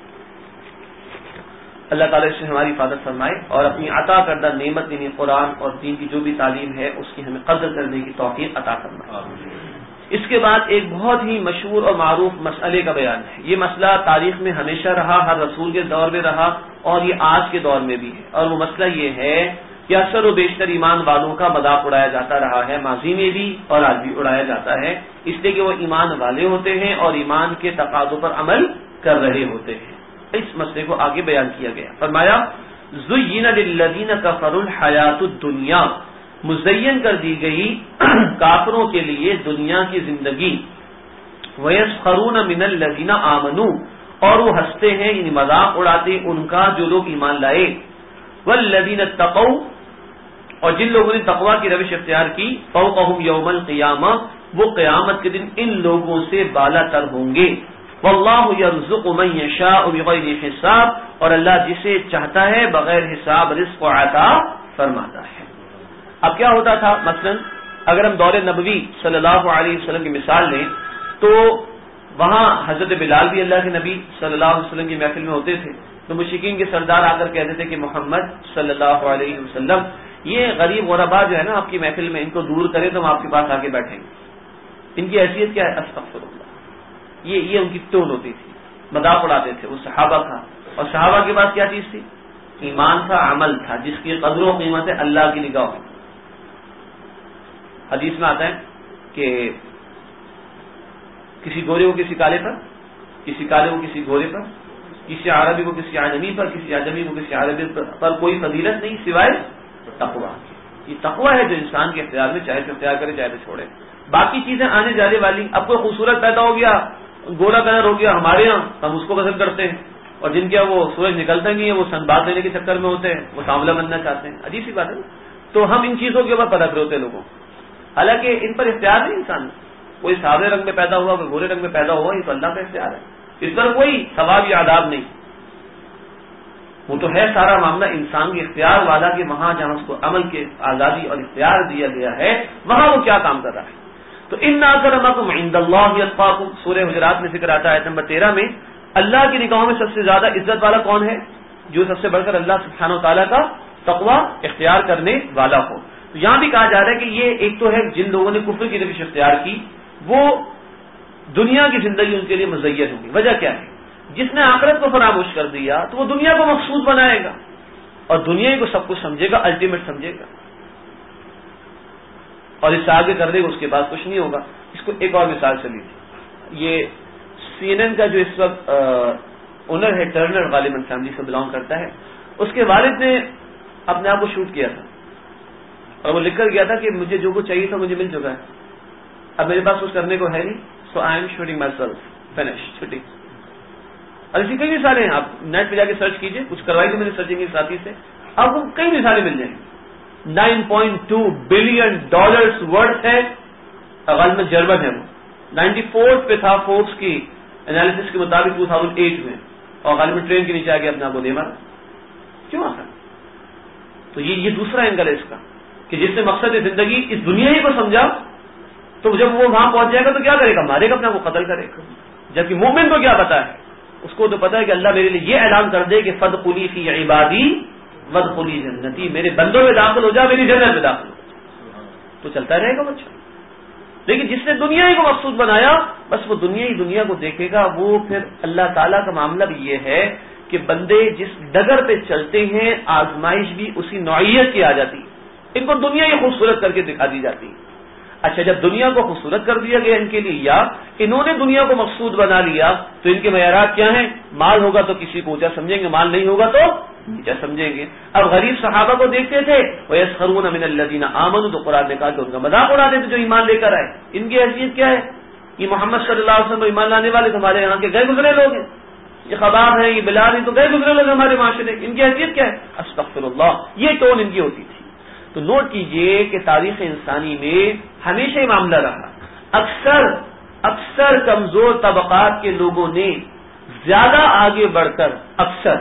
اللہ تعالیٰ اس سے ہماری حفاظت فرمائے اور اپنی عطا کردہ نعمت یعنی قرآن اور دین کی جو بھی تعلیم ہے اس کی ہمیں قدر کرنے کی توفیق عطا فرمائے. اس کے بعد ایک بہت ہی مشہور اور معروف مسئلے کا بیان ہے. یہ مسئلہ تاریخ میں ہمیشہ رہا, ہر رسول کے دور میں رہا, اور یہ آج کے دور میں بھی ہے. اور وہ مسئلہ یہ ہے کہ اکثر و بیشتر ایمان والوں کا مذاق اڑایا جاتا رہا ہے, ماضی میں بھی اور آج بھی اڑایا جاتا ہے, اس لیے کہ وہ ایمان والے ہوتے ہیں اور ایمان کے تقاضوں پر عمل کر رہے ہوتے ہیں. اس مسئلے کو آگے بیان کیا گیا. فرمایا زُيِّنَ لِلَّذِينَ كَفَرُوا الْحَيَاةُ الدُّنْيَا, مزین کر دی گئی کافروں کے لیے دنیا کی زندگی. وَيَسْخَرُونَ مِنَ الَّذِينَ آمَنُوا, اور وہ ہنستے ہیں یعنی مذاق اڑاتے ان کا جو لوگ ایمان لائے. وَالَّذِينَ اتَّقَوْا, اور جن لوگوں نے تقویٰ کی روش اختیار کی, فَوْقَهُمْ يَوْمَ الْقِيَامَةِ, وہ قیامت کے دن ان لوگوں سے بالا تر ہوں گے. وَاللَّهُ يَرْزُقُ مَن يَشَاءُ بِغَيْرِ حِسَاب, اور اللہ جسے چاہتا ہے بغیر حساب رزق عطا فرماتا ہے. اب کیا ہوتا تھا, مثلا اگر ہم دور نبوی صلی اللہ علیہ وسلم کی مثال لیں تو وہاں حضرت بلال بھی اللہ کے نبی صلی اللہ علیہ وسلم کی محفل میں ہوتے تھے, تو مشرکین کے سردار آ کر کہتے تھے کہ محمد صلی اللہ علیہ وسلم یہ غریب غربا جو ہے نا آپ کی محفل میں, ان کو دور کرے تو ہم آپ کے پاس آ کے بیٹھیں گے. ان کی حیثیت کیا ہے؟ استغفر اللہ. یہ یہ ان کی ٹون ہوتی تھی, مذاق اڑاتے تھے. وہ صحابہ تھا, اور صحابہ کے پاس کیا چیز تھی؟ ایمان تھا, عمل تھا, جس کی قدر و قیمت ہے اللہ کی نگاہ میں. حدیث میں آتا ہے کہ کسی گورے کو کسی کالے پر, کسی کالے کو کسی گورے پر, کسی عربی کو کسی عجمی پر, کسی عجمی کو کسی عربی پر کوئی فضیلت نہیں سوائے تقویٰ. یہ تقویٰ ہے جو انسان کے اختیار میں, چاہے تو اختیار کرے چاہے تو چھوڑے. باقی چیزیں آنے جانے والی, اب کوئی خوبصورت پیدا ہو گیا, گورا کلر ہو گیا ہمارے یہاں, ہم اس کو پسند کرتے ہیں, اور جن کے وہ سورج نکلتا نہیں ہے وہ سن بات لینے کے چکر میں ہوتے ہیں, وہ سانولا بننا چاہتے ہیں. عجیب سی بات ہے. تو ہم ان چیزوں کے اوپر پرکھ رہے ہوتے ہیں لوگوں, حالانکہ ان پر اختیار نہیں انسان. کوئی سادے رنگ میں پیدا ہوا, کوئی گورے رنگ میں پیدا ہوا, یہ تو اللہ کا اختیار ہے. اس پر کوئی ثواب یا عذاب نہیں. وہ تو ہے سارا معاملہ انسان کے اختیار والا کہ وہاں جہاں اس کو عمل کے آزادی اور اختیار دیا گیا ہے وہاں وہ کیا کام کر رہا ہے. تو ان اکرمکم عند اللہ اتقاکم, سورہ حجرات میں ذکر آتا ہے آیت نمبر تیرہ میں, اللہ کی نگاہوں میں سب سے زیادہ عزت والا کون ہے؟ جو سب سے بڑھ کر اللہ سبحانہ و تعالیٰ کا تقویٰ اختیار کرنے والا ہو. تو یہاں بھی کہا جا رہا ہے کہ یہ ایک تو ہے جن لوگوں نے کفر کی روش اختیار کی وہ دنیا کی زندگی ان کے لیے مزین ہوگی. وجہ کیا ہے؟ جس نے آخرت کو فراموش کر دیا تو وہ دنیا کو مقصود بنائے گا اور دنیا کو سب کچھ سمجھے گا, الٹیمیٹ سمجھے گا, اور اس سے آگے کر دے گا, اس کے بعد کچھ نہیں ہوگا. اس کو ایک اور مثال چلی تھی. یہ سی این این کا جو اس وقت اونر ہے ٹرنر غالباً فیملی سے بلانگ کرتا ہے, اس کے والد نے اپنے آپ کو شوٹ کیا تھا اور وہ لکھ کر گیا تھا کہ مجھے جو کچھ چاہیے تھا مجھے مل چکا ہے, اب میرے پاس کچھ کرنے کو ہے نہیں, so I am shooting myself, finish, shooting. اور اسی کئی مثالیں ہیں, آپ نیٹ پہ جا کے سرچ کیجئے, کچھ کروائی تھی میں نے سرچنگ کے ساتھی سے, آپ کو کئی مثالیں مل جائیں گی. Nine point two billion dollars worth ہے, غالباً جرمن ہے وہ, نائنٹی فورتھ پہ تھا فوربس کی انالیسس کے مطابق ٹو تھاؤزینڈ ایٹ میں, اور غالباً ٹرین کے نیچے آ کے اپنے آپ کو دے مارا. کیوں آتا؟ تو یہ یہ دوسرا اینگل ہے اس کا کہ جس نے مقصد زندگی اس دنیا ہی کو سمجھا, تو جب وہ وہاں پہنچ جائے گا تو کیا کرے گا؟ مارے گا, اپنے آپ کو قتل کرے گا. جبکہ مومن کو کیا پتا ہے؟ اس کو تو پتا ہے کہ اللہ میرے لیے یہ اعلان کر دے کہ فدخلی فی عبادی وادخلی جنتی, میرے بندوں میں داخل ہو جا, میری جنت میں داخل ہو جا, تو چلتا رہے گا بچہ. لیکن جس نے دنیا ہی کو مقصود بنایا, بس وہ دنیا ہی دنیا کو دیکھے گا. وہ پھر اللہ تعالیٰ کا معاملہ بھی یہ ہے کہ بندے جس ڈگر پہ چلتے ہیں آزمائش بھی اسی نوعیت کی آ جاتی ہے. ان کو دنیا ہی خوبصورت کر کے دکھا دی جاتی ہے. اچھا, جب دنیا کو خوبصورت کر دیا گیا ان کے لیے, یا انہوں نے دنیا کو مقصود بنا لیا, تو ان کے معیارات کیا ہیں؟ مال ہوگا تو کسی کو اونچا سمجھیں گے, مال نہیں ہوگا تو نیچا سمجھیں گے. اب غریب صحابہ کو دیکھتے تھے, وَيَسْخَرُونَ مِنَ الَّذِينَ آمَنُوا, تو قرآن نے کہا کہ ان کا مذاق اڑاتے تھے جو ایمان لے کر آئے. ان کی حیثیت کیا ہے؟ یہ محمد صلی اللہ علیہ وسلم ایمان لانے والے ہمارے یہاں کے گئے گزرے لوگ ہیں, یہ خباب ہیں, یہ بلال ہیں, تو گئے گزرے لوگ ہمارے معاشرے. ان کی حیثیت کیا ہے؟ استغفر اللہ. یہ ٹون ان کی ہوتی تھی. تو نوٹ کیجئے کہ تاریخ انسانی میں ہمیشہ یہ معاملہ رہا. اکثر اکثر کمزور طبقات کے لوگوں نے زیادہ آگے بڑھ کر اکثر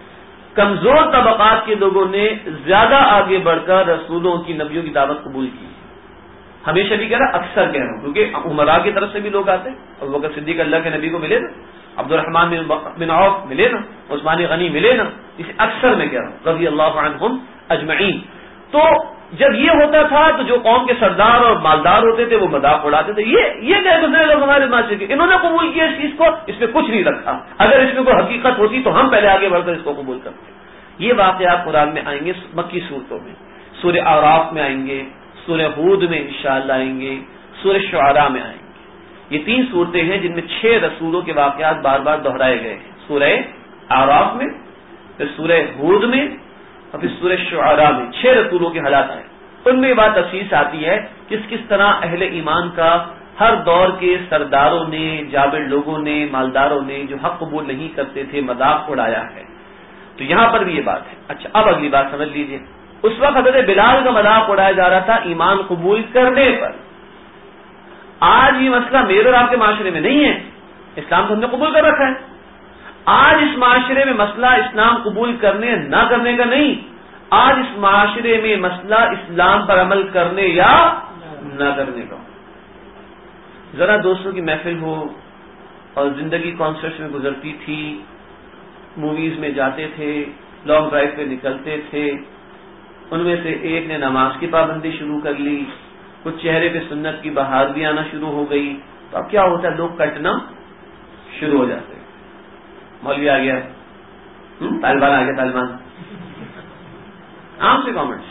کمزور طبقات کے لوگوں نے زیادہ آگے بڑھ کر رسولوں کی, نبیوں کی دعوت قبول کی. ہمیشہ بھی کہہ رہا, اکثر کہہ رہا ہوں, کیونکہ عمراء کی طرف سے بھی لوگ آتے ہیں. ابو بکر صدیق اللہ کے نبی کو ملے نا, عبد الرحمان بن عوف ملے نا, عثمان غنی ملے نا. اسے اکثر میں کہہ رہا ہوں, رضی اللہ عنہم اجمعین. تو جب یہ ہوتا تھا تو جو قوم کے سردار اور مالدار ہوتے تھے وہ مذاق اڑاتے تھے, یہ یہ گئے گزرے لوگ ہمارے معاشرے کے, انہوں نے قبول کیا اس چیز کو, اس میں کچھ نہیں رکھا. اگر اس میں کوئی حقیقت ہوتی تو ہم پہلے آگے بڑھ کر اس کو قبول کرتے. یہ واقعات قرآن میں آئیں گے مکی صورتوں میں, سورہ اعراف میں آئیں گے, سورہ ہود میں انشاءاللہ آئیں گے, سورہ شعراء میں آئیں گے. یہ تین صورتیں ہیں جن میں چھ رسولوں کے واقعات بار بار دہرائے گئے ہیں. سورہ اعراف میں, پھر سورہ ہود میں, اور پھر سورہ شعراء میں چھ رسولوں کے حالات آئے. ان میں یہ بات تفصیل سے آتی ہے کس کس طرح اہل ایمان کا ہر دور کے سرداروں نے, جابر لوگوں نے, مالداروں نے جو حق قبول نہیں کرتے تھے مذاق اڑایا ہے. تو یہاں پر بھی یہ بات ہے. اچھا, اب اگلی بات سمجھ لیجئے. اس وقت حضرت بلال کا مذاق اڑایا جا رہا تھا ایمان قبول کرنے پر. آج یہ مسئلہ میرے اور آپ کے معاشرے میں نہیں ہے, اسلام تو ہم نے قبول کر رکھا ہے. آج اس معاشرے میں مسئلہ اسلام قبول کرنے نہ کرنے کا نہیں, آج اس معاشرے میں مسئلہ اسلام پر عمل کرنے یا نہ کرنے کا. ذرا دوستوں کی محفل ہو اور زندگی کانسرٹس میں گزرتی تھی, موویز میں جاتے تھے, لانگ ڈرائیو پہ نکلتے تھے, ان میں سے ایک نے نماز کی پابندی شروع کر لی, کچھ چہرے پہ سنت کی بہار بھی آنا شروع ہو گئی, تو اب کیا ہوتا ہے, لوگ کٹنا شروع ہو جاتے ہیں. مولوی آ گیا, طالبان آ گیا, طالبان عام سے کامنٹس.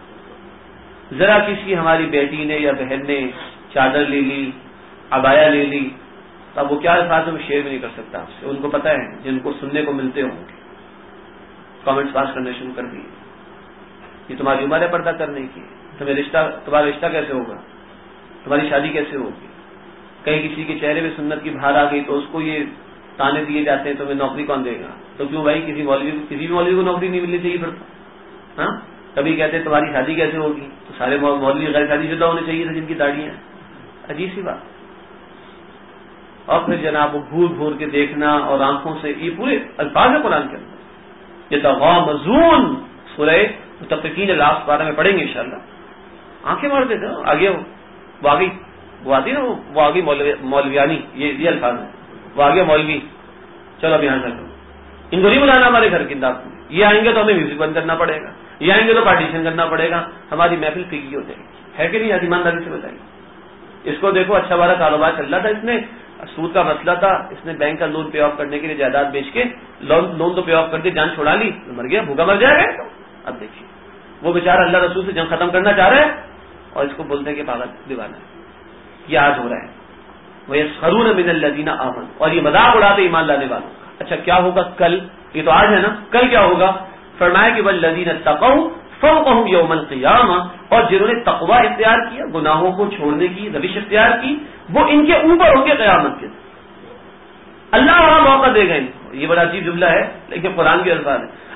ذرا کسی ہماری بیٹی نے یا بہن نے چادر لے لی, عبایا لے لی, تو اب وہ کیا الفاظ میں شیئر بھی نہیں کر سکتا آپ سے. ان کو پتا ہے جن کو سننے کو ملتے ہوں گے, کامنٹس پاس کرنے شروع کر دیے. یہ تمہاری عمر ہے پردہ کرنے کی, تمہیں رشتہ, تمہارا رشتہ کیسے ہوگا, تمہاری شادی کیسے ہوگی. کہیں کسی کے چہرے میں سنت کی بہار آ گئی تو اس کو یہ تانے دیے جاتے ہیں تمہیں نوکری کون دے گا. تو کیوں بھائی, کسی مولوی کو کسی بھی مولوی کو نوکری نہیں ملنی چاہیے پھر. ہاں, کبھی کہتے ہیں تمہاری شادی کیسے ہوگی, تو سارے مولوی غیر شادی شدہ ہونے چاہیے تھے جن کی داڑیاں ہیں. عجیب سی بات. اور پھر جناب وہ گھور گھور کے دیکھنا اور آنکھوں سے, یہ پورے الفاظ ہے قرآن کے اندر. یہ تغامزون سورہ متفقین لاسٹ بارہ میں پڑھیں گے انشاءاللہ. آنکھیں مار دیتے ہیں آگے, وہ آگئی وہ آتی نا, وہ آگئی مولویانی, یہ الفاظ ہے, وہ آگے مولوی, چلو اب یہاں سے ان کو نہیں بلانا ہمارے گھر کی دعوت میں. یہ آئیں گے تو ہمیں میوزک بند کرنا پڑے گا, یہ آئیں گے تو پارٹیشن کرنا پڑے گا, ہماری محفل پھیکی ہو جائے گی. ہے کہ نہیں, آج ایمانداری سے بتائیے. اس کو دیکھو, اچھا بارا کاروبار چل رہا تھا, اس نے سود کا مسئلہ تھا, اس نے بینک کا لون پے آف کرنے کے لیے جائیداد بیچ کے لون تو پے آف کر کے جان چھوڑا لی, مر گیا, بھوکا مر جائے گا. اب دیکھیے وہ بیچارہ اللہ رسول سے جنگ ختم کرنا چاہ رہے ہیں اور اس کو بولتے ہیں کہ پاگل دیوانہ ہے. یہ آج ہو رہا ہے. وَيَسْخَرُونَ مِنَ الَّذِينَ آمَنُوا, اور یہ مذاق اڑاتے ایمان لانے والوں. اچھا کیا ہوگا کل, یہ تو آج ہے نا, کل کیا ہوگا. فرمایا کہ وَالَّذِينَ اتَّقَوْا فَوْقَهُمْ يَوْمَ الْقِيَامَةِ, اور جنہوں نے تقویٰ اختیار کیا, گناہوں کو چھوڑنے کی روش اختیار کی, وہ ان کے اوپر ہوں گے قیامت کے. اللہ وہاں موقع دے گا ان کو. یہ بڑا عجیب جملہ ہے لیکن قرآن کے الفاظ ہے.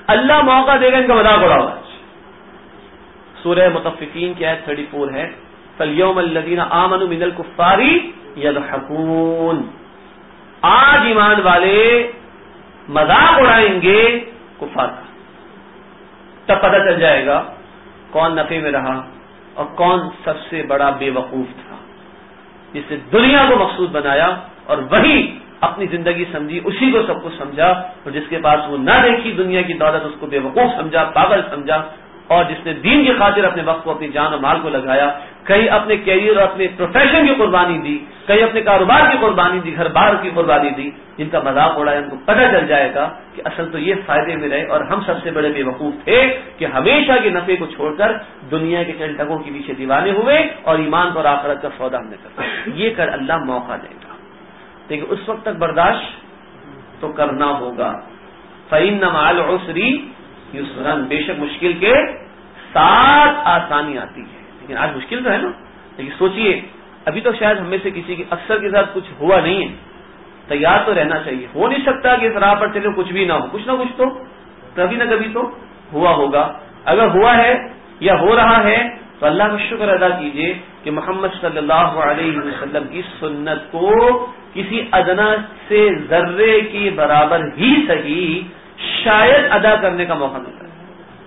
اللہ موقع دے گا ان کا مذاق اڑاؤ. سورہ مطففین کی آیت چوتیس ہے فَالْيَوْمَ الَّذِينَ آمَنُوا مِنَ الْكُفَّارِ يَضْحَكُونَ. آج ایمان والے مذاق اڑائیں گے کفار کا. تب پتہ چل جائے گا کون نفع میں رہا اور کون سب سے بڑا بے وقوف تھا جس نے دنیا کو مقصود بنایا اور وہی اپنی زندگی سمجھی, اسی کو سب کچھ سمجھا, اور جس کے پاس وہ نہ دیکھی دنیا کی دولت اس کو بے وقوف سمجھا, پاگل سمجھا, اور جس نے دین کی خاطر اپنے وقت کو اپنی جان و مال کو لگایا, کہیں اپنے کیریئر اور اپنے پروفیشن کی قربانی دی, کہیں اپنے کاروبار کی قربانی دی, گھر بار کی قربانی دی, جن کا مذاق اڑایا ان کو پتہ چل جائے گا کہ اصل تو یہ فائدے میں رہے اور ہم سب سے بڑے بے وقوف تھے کہ ہمیشہ کے نفع کو چھوڑ کر دنیا کے چند ٹکوں کے پیچھے دیوانے ہوئے اور ایمان اور آخرت کا سودا ہم نے کر. یہ کر اللہ موقع دے گا, لیکن اس وقت تک برداشت تو کرنا ہوگا. فَإِنَّ مَعَ الْعُسْرِ یسرا, بے شک مشکل کے ساتھ آسانی آتی ہے. لیکن آج مشکل تو ہے نا, لیکن سوچئے ابھی تو شاید ہم میں سے کسی کے اکثر کے ساتھ کچھ ہوا نہیں ہے. تیار تو رہنا چاہیے. ہو نہیں سکتا کہ اس راہ پر چلے کچھ بھی نہ ہو, کچھ نہ کچھ تو کبھی نہ کبھی تو ہوا ہوگا. اگر ہوا ہے یا ہو رہا ہے تو اللہ کا شکر ادا کیجئے کہ محمد صلی اللہ علیہ وسلم کی سنت کو کسی ادنا سے ذرے کی برابر ہی صحیح شاید ادا کرنے کا موقع ملتا ہے.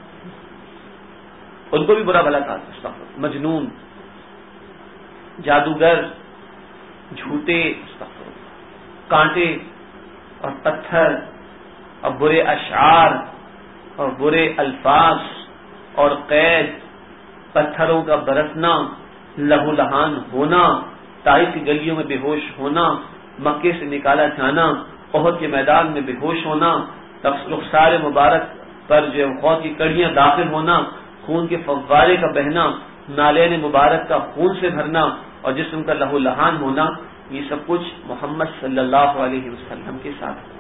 ان کو بھی برا بھلا کہا, مجنون, جادوگر, جھوٹے, کانٹے اور پتھر اور برے اشعار اور برے الفاظ اور قید, پتھروں کا برسنا, لہو لہان ہونا, طائف کی گلیوں میں بے ہوش ہونا, مکے سے نکالا جانا, احد کے میدان میں بے ہوش ہونا, رخسار مبارک پر جو غوث کی کڑیاں داخل ہونا, خون کے فوارے کا بہنا, نالین مبارک کا خون سے بھرنا اور جسم کا لہو لہان ہونا, یہ سب کچھ محمد صلی اللہ علیہ وسلم کے ساتھ ہوا.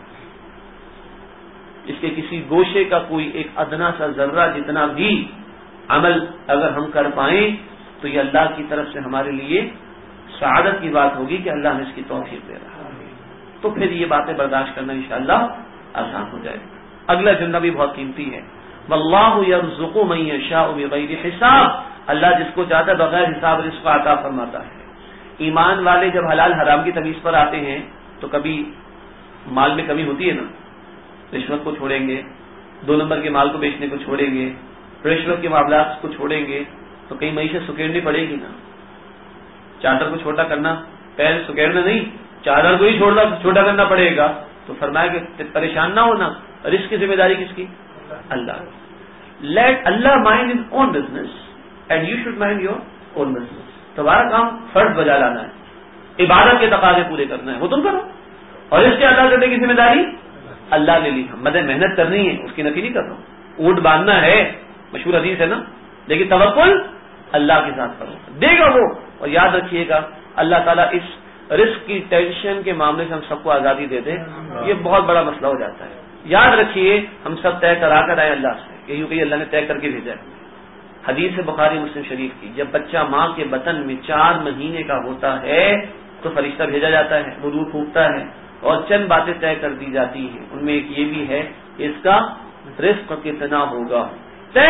اس کے کسی گوشے کا کوئی ایک ادنا سا ذرہ جتنا بھی عمل اگر ہم کر پائیں تو یہ اللہ کی طرف سے ہمارے لیے سعادت کی بات ہوگی کہ اللہ نے اس کی توفیق دے رہا ہے. تو پھر یہ باتیں برداشت کرنا انشاءاللہ آسان ہو جائے. اگلا جملہ بھی بہت قیمتی ہے, واللہ یرزق من یشاء بغیر حساب. اللہ جس کو چاہتا ہے بغیر حساب رزق عطا فرماتا ہے. ایمان والے جب حلال حرام کی تمیز پر آتے ہیں تو کبھی مال میں کمی ہوتی ہے نا, رشوت کو چھوڑیں گے, دو نمبر کے مال کو بیچنے کو چھوڑیں گے, رشوت کے معاملات کو چھوڑیں گے تو کئی معیشت سکیڑنی پڑے گی نا. چادر کو چھوٹا کرنا, پیر سکیڑنا نہیں, چادر کو ہی چھوڑنا چھوٹا کرنا پڑے گا. تو فرمایا کہ پریشان نہ ہونا, رزق کی ذمہ داری کس کی؟ اللہ. لیٹ اللہ mind his own business and you should mind your own business. تمہارا کام فرض بجا لانا ہے, عبادت کے تقاضے پورے کرنا ہے, وہ تم کرو, اور اس کے ادا کرنے کی ذمہ داری اللہ نے لی. مدد محنت کرنی ہے, اس کی نفی نہیں کر رہا ہوں. اونٹ باندھنا ہے, مشہور حدیث ہے نا, لیکن توکل اللہ کے ساتھ کرو, دے گا وہ. اور یاد رکھیے گا اللہ تعالیٰ اس رزق کی ٹینشن کے معاملے سے ہم سب کو آزادی دے دے, یہ بہت بڑا مسئلہ ہو جاتا ہے. یاد رکھیے ہم سب طے کرا کر آئے اللہ سے, یہی کہ اللہ نے طے کر کے بھیجا ہے. حدیث بخاری مسلم شریف کی, جب بچہ ماں کے بطن میں چار مہینے کا ہوتا ہے تو فرشتہ بھیجا جاتا ہے, وہ روح پھونکتا ہے اور چند باتیں طے کر دی جاتی ہیں. ان میں ایک یہ بھی ہے کہ اس کا رزق کتنا ہوگا. طے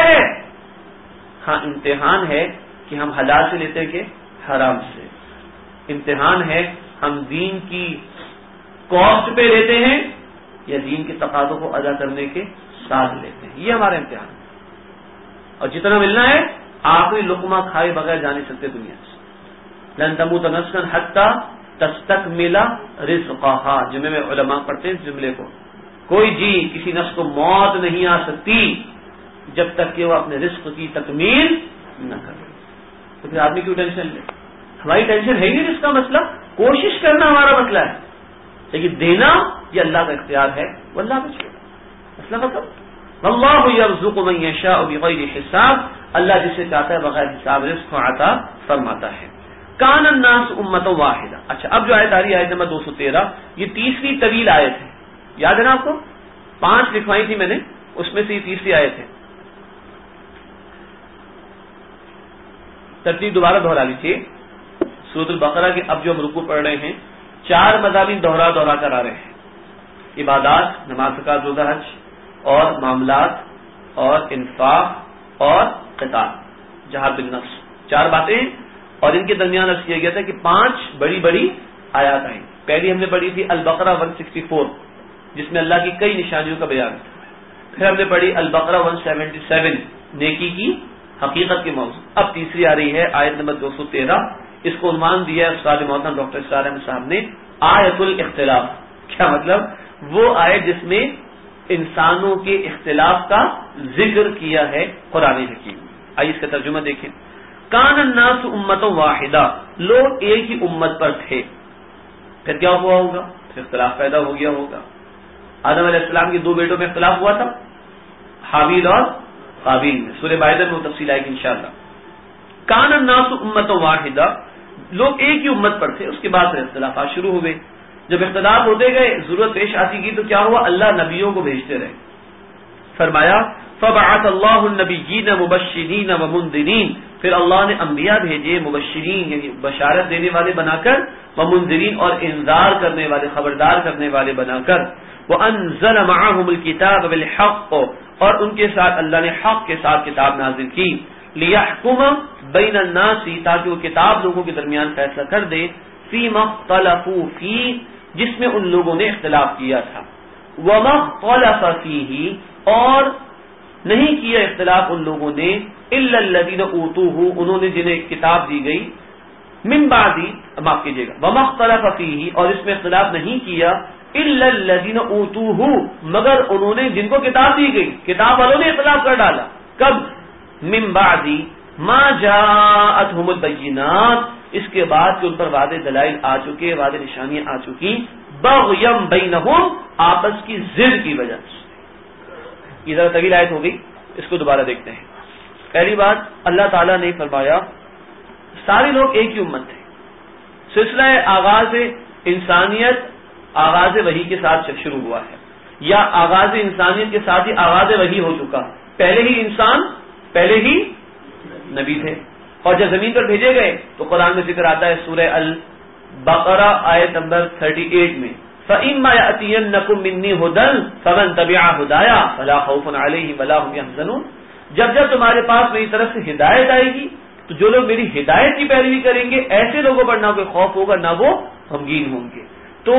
ہاں امتحان ہے کہ ہم حلال سے لیتے کہ حرام سے. امتحان ہے ہم دین کی کاسٹ پہ لیتے ہیں یا دین کے تقاضوں کو ادا کرنے کے ساتھ لیتے ہیں. یہ ہمارا امتحان ہے. اور جتنا ملنا ہے آخری لقمہ کھائے بغیر جا نہیں سکتے دنیا سے. لن تموت نفس حتی تستکمل رزقہا, جمعے میں علماء پڑھتے ہیں اس جملے کو. کوئی جی کسی نفس کو موت نہیں آ سکتی جب تک کہ وہ اپنے رزق کی تکمیل نہ کرے. تو پھر آدمی کیوں ٹینشن لے؟ ہماری ٹینشن ہے ہی رزق کا مسئلہ, کوشش کرنا ہمارا مسئلہ ہے, لیکن دینا یہ اللہ کا اختیار ہے, وہ اللہ کا چھوڑا مسئلہ. مطلب واللہ یرزق من یشاء بغیر حساب, اللہ جسے چاہتا ہے بغیر حساب رزق عطا فرماتا ہے. کان الناس امۃ واحدہ. اچھا اب جو آیت آ رہی ہے آیت نمبر دو سو تیرہ, یہ تیسری طویل آیت ہے. یاد ہے نا آپ کو, پانچ لکھوائی تھی میں نے, اس میں سے یہ تیسری آیت ہے. ترتیب دوبارہ دہرا لیجیے. سورۃ البقرہ کے اب جو ہم رکوع پڑھ رہے ہیں چار مضامین دوہرا دوہرا کر آ رہے ہیں. عبادات, نماز, زکات, روزہ, حج, اور معاملات اور انفاق اور قتال، جہاد بالنفس، چار باتیں، اور ان کے درمیان عرض کیا گیا تھا کہ پانچ بڑی بڑی آیات آئیں. پہلی ہم نے پڑھی تھی البقرہ ایک سو چڑھ جس میں اللہ کی کئی نشانیوں کا بیان تھا. پھر ہم نے پڑھی البقرہ ایک سو ستہتر نیکی کی حقیقت کے موضوع. اب تیسری آ رہی ہے آیت نمبر دو سو تیرہ. اس کو عنوان دیا ہے استاد محترم ڈاکٹر اسرار احمد صاحب نے آیت الاختلاف. کیا مطلب؟ وہ آیت جس میں انسانوں کے اختلاف کا ذکر کیا ہے قرآن حکیم. آئیے اس کا ترجمہ دیکھیں. کان الناس امۃ واحدہ، لوگ ایک ہی امت پر تھے. پھر کیا ہوا ہوگا؟ پھر اختلاف پیدا ہو گیا ہوگا. آدم علیہ السلام کے دو بیٹوں میں اختلاف ہوا تھا، حابیل اور قابیل میں. سورہ مائدہ میں وہ تفصیل آئے گی انشاءاللہ. کان الناس امۃ واحدہ، لوگ ایک ہی امت پر تھے. اس کے بعد پھر اختلافات شروع ہو گئے. جب اختلاف ہوتے گئے، ضرورت پیش آتی گئی تو کیا ہوا؟ اللہ نبیوں کو بھیجتے رہے. فرمایا فبعث اللہ النبیین مبشرین ومنذرین، پھر اللہ نے انبیاء بھیجے مبشرین یعنی بشارت دینے والے بنا کر، ومنذرین اور انذار کرنے والے، خبردار کرنے والے بنا کر. وانزل معهم الكتاب بالحق، اور ان کے ساتھ اللہ نے حق کے ساتھ کتاب نازل کی. لیحکم بین الناس، تاکہ وہ کتاب لوگوں کے درمیان فیصلہ کر دے. فیما اختلفوا فیہ، جس میں ان لوگوں نے اختلاف کیا تھا. وما اختلف فیہ، اور نہیں کیا اختلاف ان لوگوں نے، الا الذین اوتوہ، انہوں نے جنہیں کتاب دی گئی، من بعد، معاف کیجیے گا، وما اختلف فیہ، اور اس میں اختلاف نہیں کیا، الا الذین اوتوہ، مگر انہوں نے جن کو کتاب دی گئی، کتاب والوں نے اختلاف کر ڈالا. کب؟ من بعد ما جاءتهم البینات، اس کے بعد کہ ان پر واضح دلائل آ چکے، واضح نشانیاں آ چکی، بغیم بینہم، آپس کی ضد کی وجہ سے. یہ ذرا طویل آیت ہو گئی، اس کو دوبارہ دیکھتے ہیں. پہلی بات، اللہ تعالیٰ نے فرمایا سارے لوگ ایک ہی امت تھے. سلسلہ آغاز انسانیت آغاز وحی کے ساتھ شروع ہوا ہے، یا آغاز انسانیت کے ساتھ ہی آغاز وحی ہو چکا. پہلے ہی انسان، پہلے ہی نبی تھے، اور جب زمین پر بھیجے گئے تو قرآن میں ذکر آتا ہے سورہ البقرہ آیت نمبر اڑتیس میں، فَإِمَّا يَأْتِيَنَّكُم مِّنِّي هُدًى فَمَن تَبِعَ هُدَايَ فَلَا خَوْفٌ عَلَيْهِمْ وَلَا هُمْ يَحْزَنُونَ. جب جب تمہارے پاس میری طرف سے ہدایت آئے گی تو جو لوگ میری ہدایت کی پیروی کریں گے، ایسے لوگوں پر نہ کوئی خوف ہوگا نہ وہ غمگین ہوں گے. تو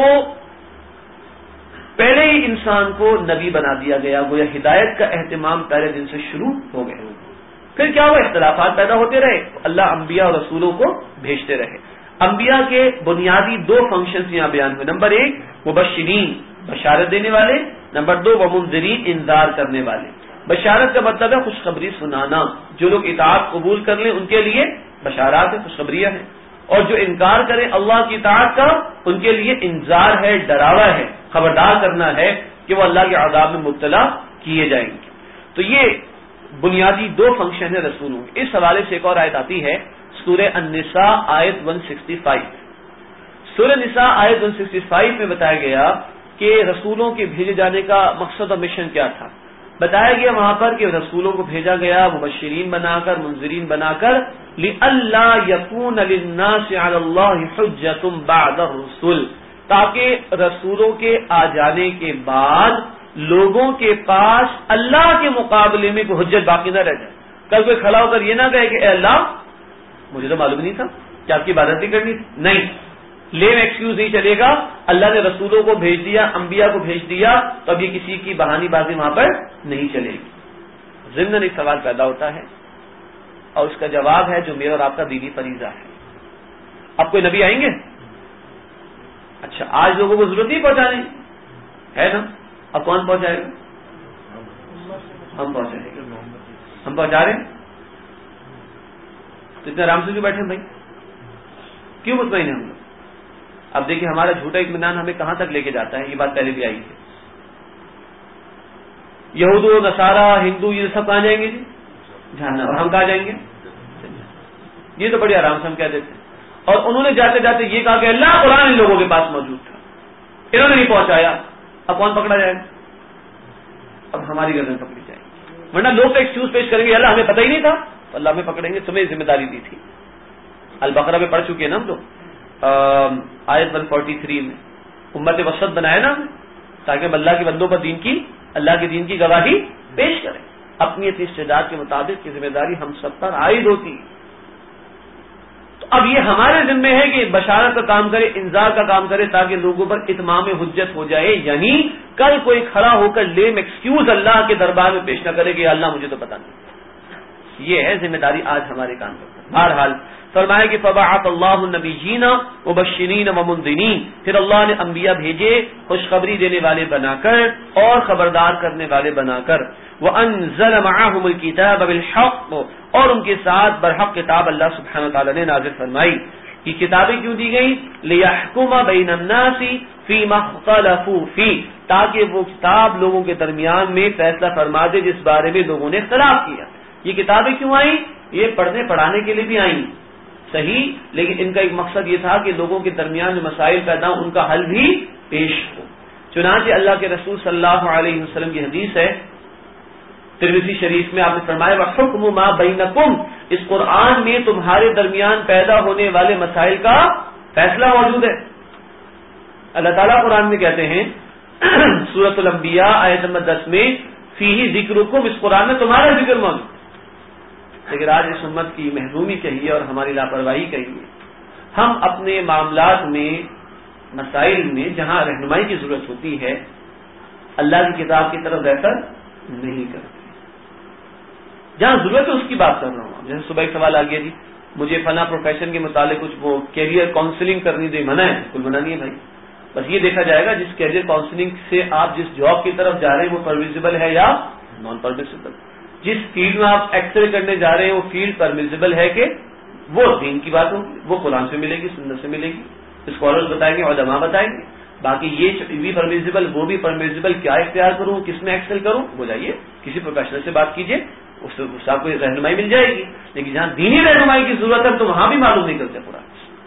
پہلے ہی انسان کو نبی بنا دیا گیا، گویا ہدایت کا اہتمام پہلے دن سے شروع ہو گئے. پھر کیا ہوا؟ اختلافات پیدا ہوتے رہے، اللہ انبیاء اور رسولوں کو بھیجتے رہے. انبیاء کے بنیادی دو فنکشنز یہاں بیان ہوئے. نمبر ایک مبشرین، بشارت دینے والے. نمبر دو ومنذرین، انذار کرنے والے. بشارت کا مطلب ہے خوشخبری سنانا. جو لوگ اطاعت قبول کر لیں ان کے لیے بشارات ہیں، خوشخبریاں ہیں، اور جو انکار کریں اللہ کی اطاعت کا ان کے لیے انذار ہے، ڈراوا ہے، خبردار کرنا ہے کہ وہ اللہ کے عذاب میں مبتلا کیے جائیں گے. تو یہ بنیادی دو فنکشن ہے رسولوں کے. اس حوالے سے ایک اور آیت آتی ہے سورہ النساء آیت ایک سو پچاس. سورہ نساء آیت ایک سو پچاس میں بتایا گیا کہ رسولوں کے بھیجے جانے کا مقصد اور مشن کیا تھا. بتایا گیا وہاں پر کہ رسولوں کو بھیجا گیا مبشرین بنا کر، منذرین بنا کر، لئلا یکون للناس علی اللہ حجۃ بعد الرسل، تاکہ رسولوں کے آ جانے کے بعد لوگوں کے پاس اللہ کے مقابلے میں کوئی حجت باقی نہ رہ جائے. کل کوئی کھڑا ہو کر یہ نہ کہے کہ اے اللہ مجھے تو معلوم نہیں تھا کہ آپ کی عبادت نہیں کرنی تھی. نہیں، لیم ایکسکیوز نہیں چلے گا. اللہ نے رسولوں کو بھیج دیا، انبیاء کو بھیج دیا، تو اب یہ کسی کی بہانی بازی وہاں پر نہیں چلے گی. ضمن ایک سوال پیدا ہوتا ہے اور اس کا جواب ہے جو میرا اور آپ کا دینی فریضہ ہے. اب کوئی نبی آئیں گے؟ اچھا، آج لوگوں کو ضرورت نہیں پہنچانے ہے نا. اب کون پہنچائے گا؟ ہم پہنچائیں گے. ہم پہنچا رہے ہیں تو اتنے آرام سے کیوں بیٹھے بھائی؟ کیوں مطمئن ہیں ہم لوگ؟ اب دیکھیں ہمارا جھوٹا اطمینان ہمیں کہاں تک لے کے جاتا ہے. یہ بات پہلے بھی آئی ہے. یہود و نصارہ، ہندو، یہ سب کہاں جائیں گے جی؟ جہنم. اور ہم کہاں جائیں گے؟ یہ تو بڑی آرام سے ہم کہہ دیتے ہیں. اور انہوں نے جاتے جاتے یہ کہا کہ اللہ قرآن ان لوگوں کے پاس موجود تھا، انہوں نے نہیں پہنچایا. اب کون پکڑا جائے گا؟ اب ہماری گردن پکڑی جائے گی. ورنہ لوگ تو ایکسکیوز پیش کریں گے اللہ ہمیں پتہ ہی نہیں تھا، تو اللہ ہمیں پکڑیں گے، تمہیں ذمہ داری دی تھی. البقرہ میں پڑھ چکے ہیں نا ہم لوگ آیت ایک سو تینتالیس میں. امت وسط بنایا نا تاکہ ہم اللہ کے بندوں پر دین کی اللہ کے دین کی گواہی پیش کریں. اپنی اپنی استعداد کے مطابق کی ذمہ داری ہم سب پر عائد ہوتی ہے. تو اب یہ ہمارے ذمہ ہے کہ بشارت کا کام کرے, انذار کا کام کرے, تاکہ لوگوں پر اتمام حجت ہو جائے. یعنی کل کوئی کھڑا ہو کر لیم ایکسکیوز اللہ کے دربار میں پیش نہ کرے کہ اللہ مجھے تو پتا نہیں. یہ ہے ذمہ داری آج ہمارے کام پر. بہرحال فرمایا کہ فبعث اللہ النبیین مبشرین ومنذرین, پھر اللہ نے انبیاء بھیجے خوشخبری دینے والے بنا کر اور خبردار کرنے والے بنا کر. وانزل معهم الكتاب بالحق, اور ان کے ساتھ برحق کتاب اللہ سبحانہ وتعالی نے نازل فرمائی. یہ کتابیں کیوں دی گئی؟ لیحکم بین الناس فیما اختلفوا فیہ, تاکہ وہ کتاب لوگوں کے درمیان میں فیصلہ فرما دے جس بارے میں لوگوں نے اختلاف کیا. یہ کتابیں کیوں آئیں؟ یہ پڑھنے پڑھانے کے لیے بھی آئیں صحیح, لیکن ان کا ایک مقصد یہ تھا کہ لوگوں کے درمیان جو مسائل پیدا ہوں ان کا حل بھی پیش ہو. چنانچہ اللہ کے رسول صلی اللہ علیہ وسلم کی حدیث ہے ترمذی شریف میں, آپ نے فرمایا وَحُکْمُ مَا بَيْنَكُمْ, اس قرآن میں تمہارے درمیان پیدا ہونے والے مسائل کا فیصلہ موجود ہے. اللہ تعالیٰ قرآن میں کہتے ہیں سورۃ الانبیاء آیت نمبر دس میں فیہ ذکرکم, اس قرآن میں تمہارا ذکر موجود. لیکن آج اس امت کی محرومی کہیے اور ہماری لاپرواہی کہیے, ہم اپنے معاملات میں مسائل میں جہاں رہنمائی کی ضرورت ہوتی ہے اللہ کی کتاب کی طرف ریفر نہیں کرتے. جہاں ضرورت ہے اس کی بات کر رہا ہوں. جیسے صبح ایک سوال آ گیا, جی مجھے فلاں پروفیشن کے متعلق کچھ وہ کیریئر کاؤنسلنگ کرنی تو منع ہے. بالکل منع نہیں ہے بھائی, بس یہ دیکھا جائے گا جس کیریئر کاؤنسلنگ سے آپ جس جاب کی طرف جا رہے ہیں وہ پرمیسیبل ہے یا نان پرمیسیبل. جس فیلڈ میں آپ ایکسل کرنے جا رہے ہیں وہ فیلڈ پرمیسیبل ہے کہ وہ دین کی بات ہوگی, وہ قرآن سے ملے گی, سنت سے ملے گی, اسکالرز بتائیں گے, علماء بتائیں گے. باقی یہ بھی پرمیسیبل وہ بھی پرمیسیبل, کیا اختیار کروں, کس میں ایکسل کروں, وہ جائیے کسی پروفیشنل سے بات کیجیے, اس سے آپ کو رہنمائی مل جائے گی. لیکن جہاں دینی رہنمائی کی ضرورت ہے تو وہاں بھی معلوم نہیں کرتے قرآن.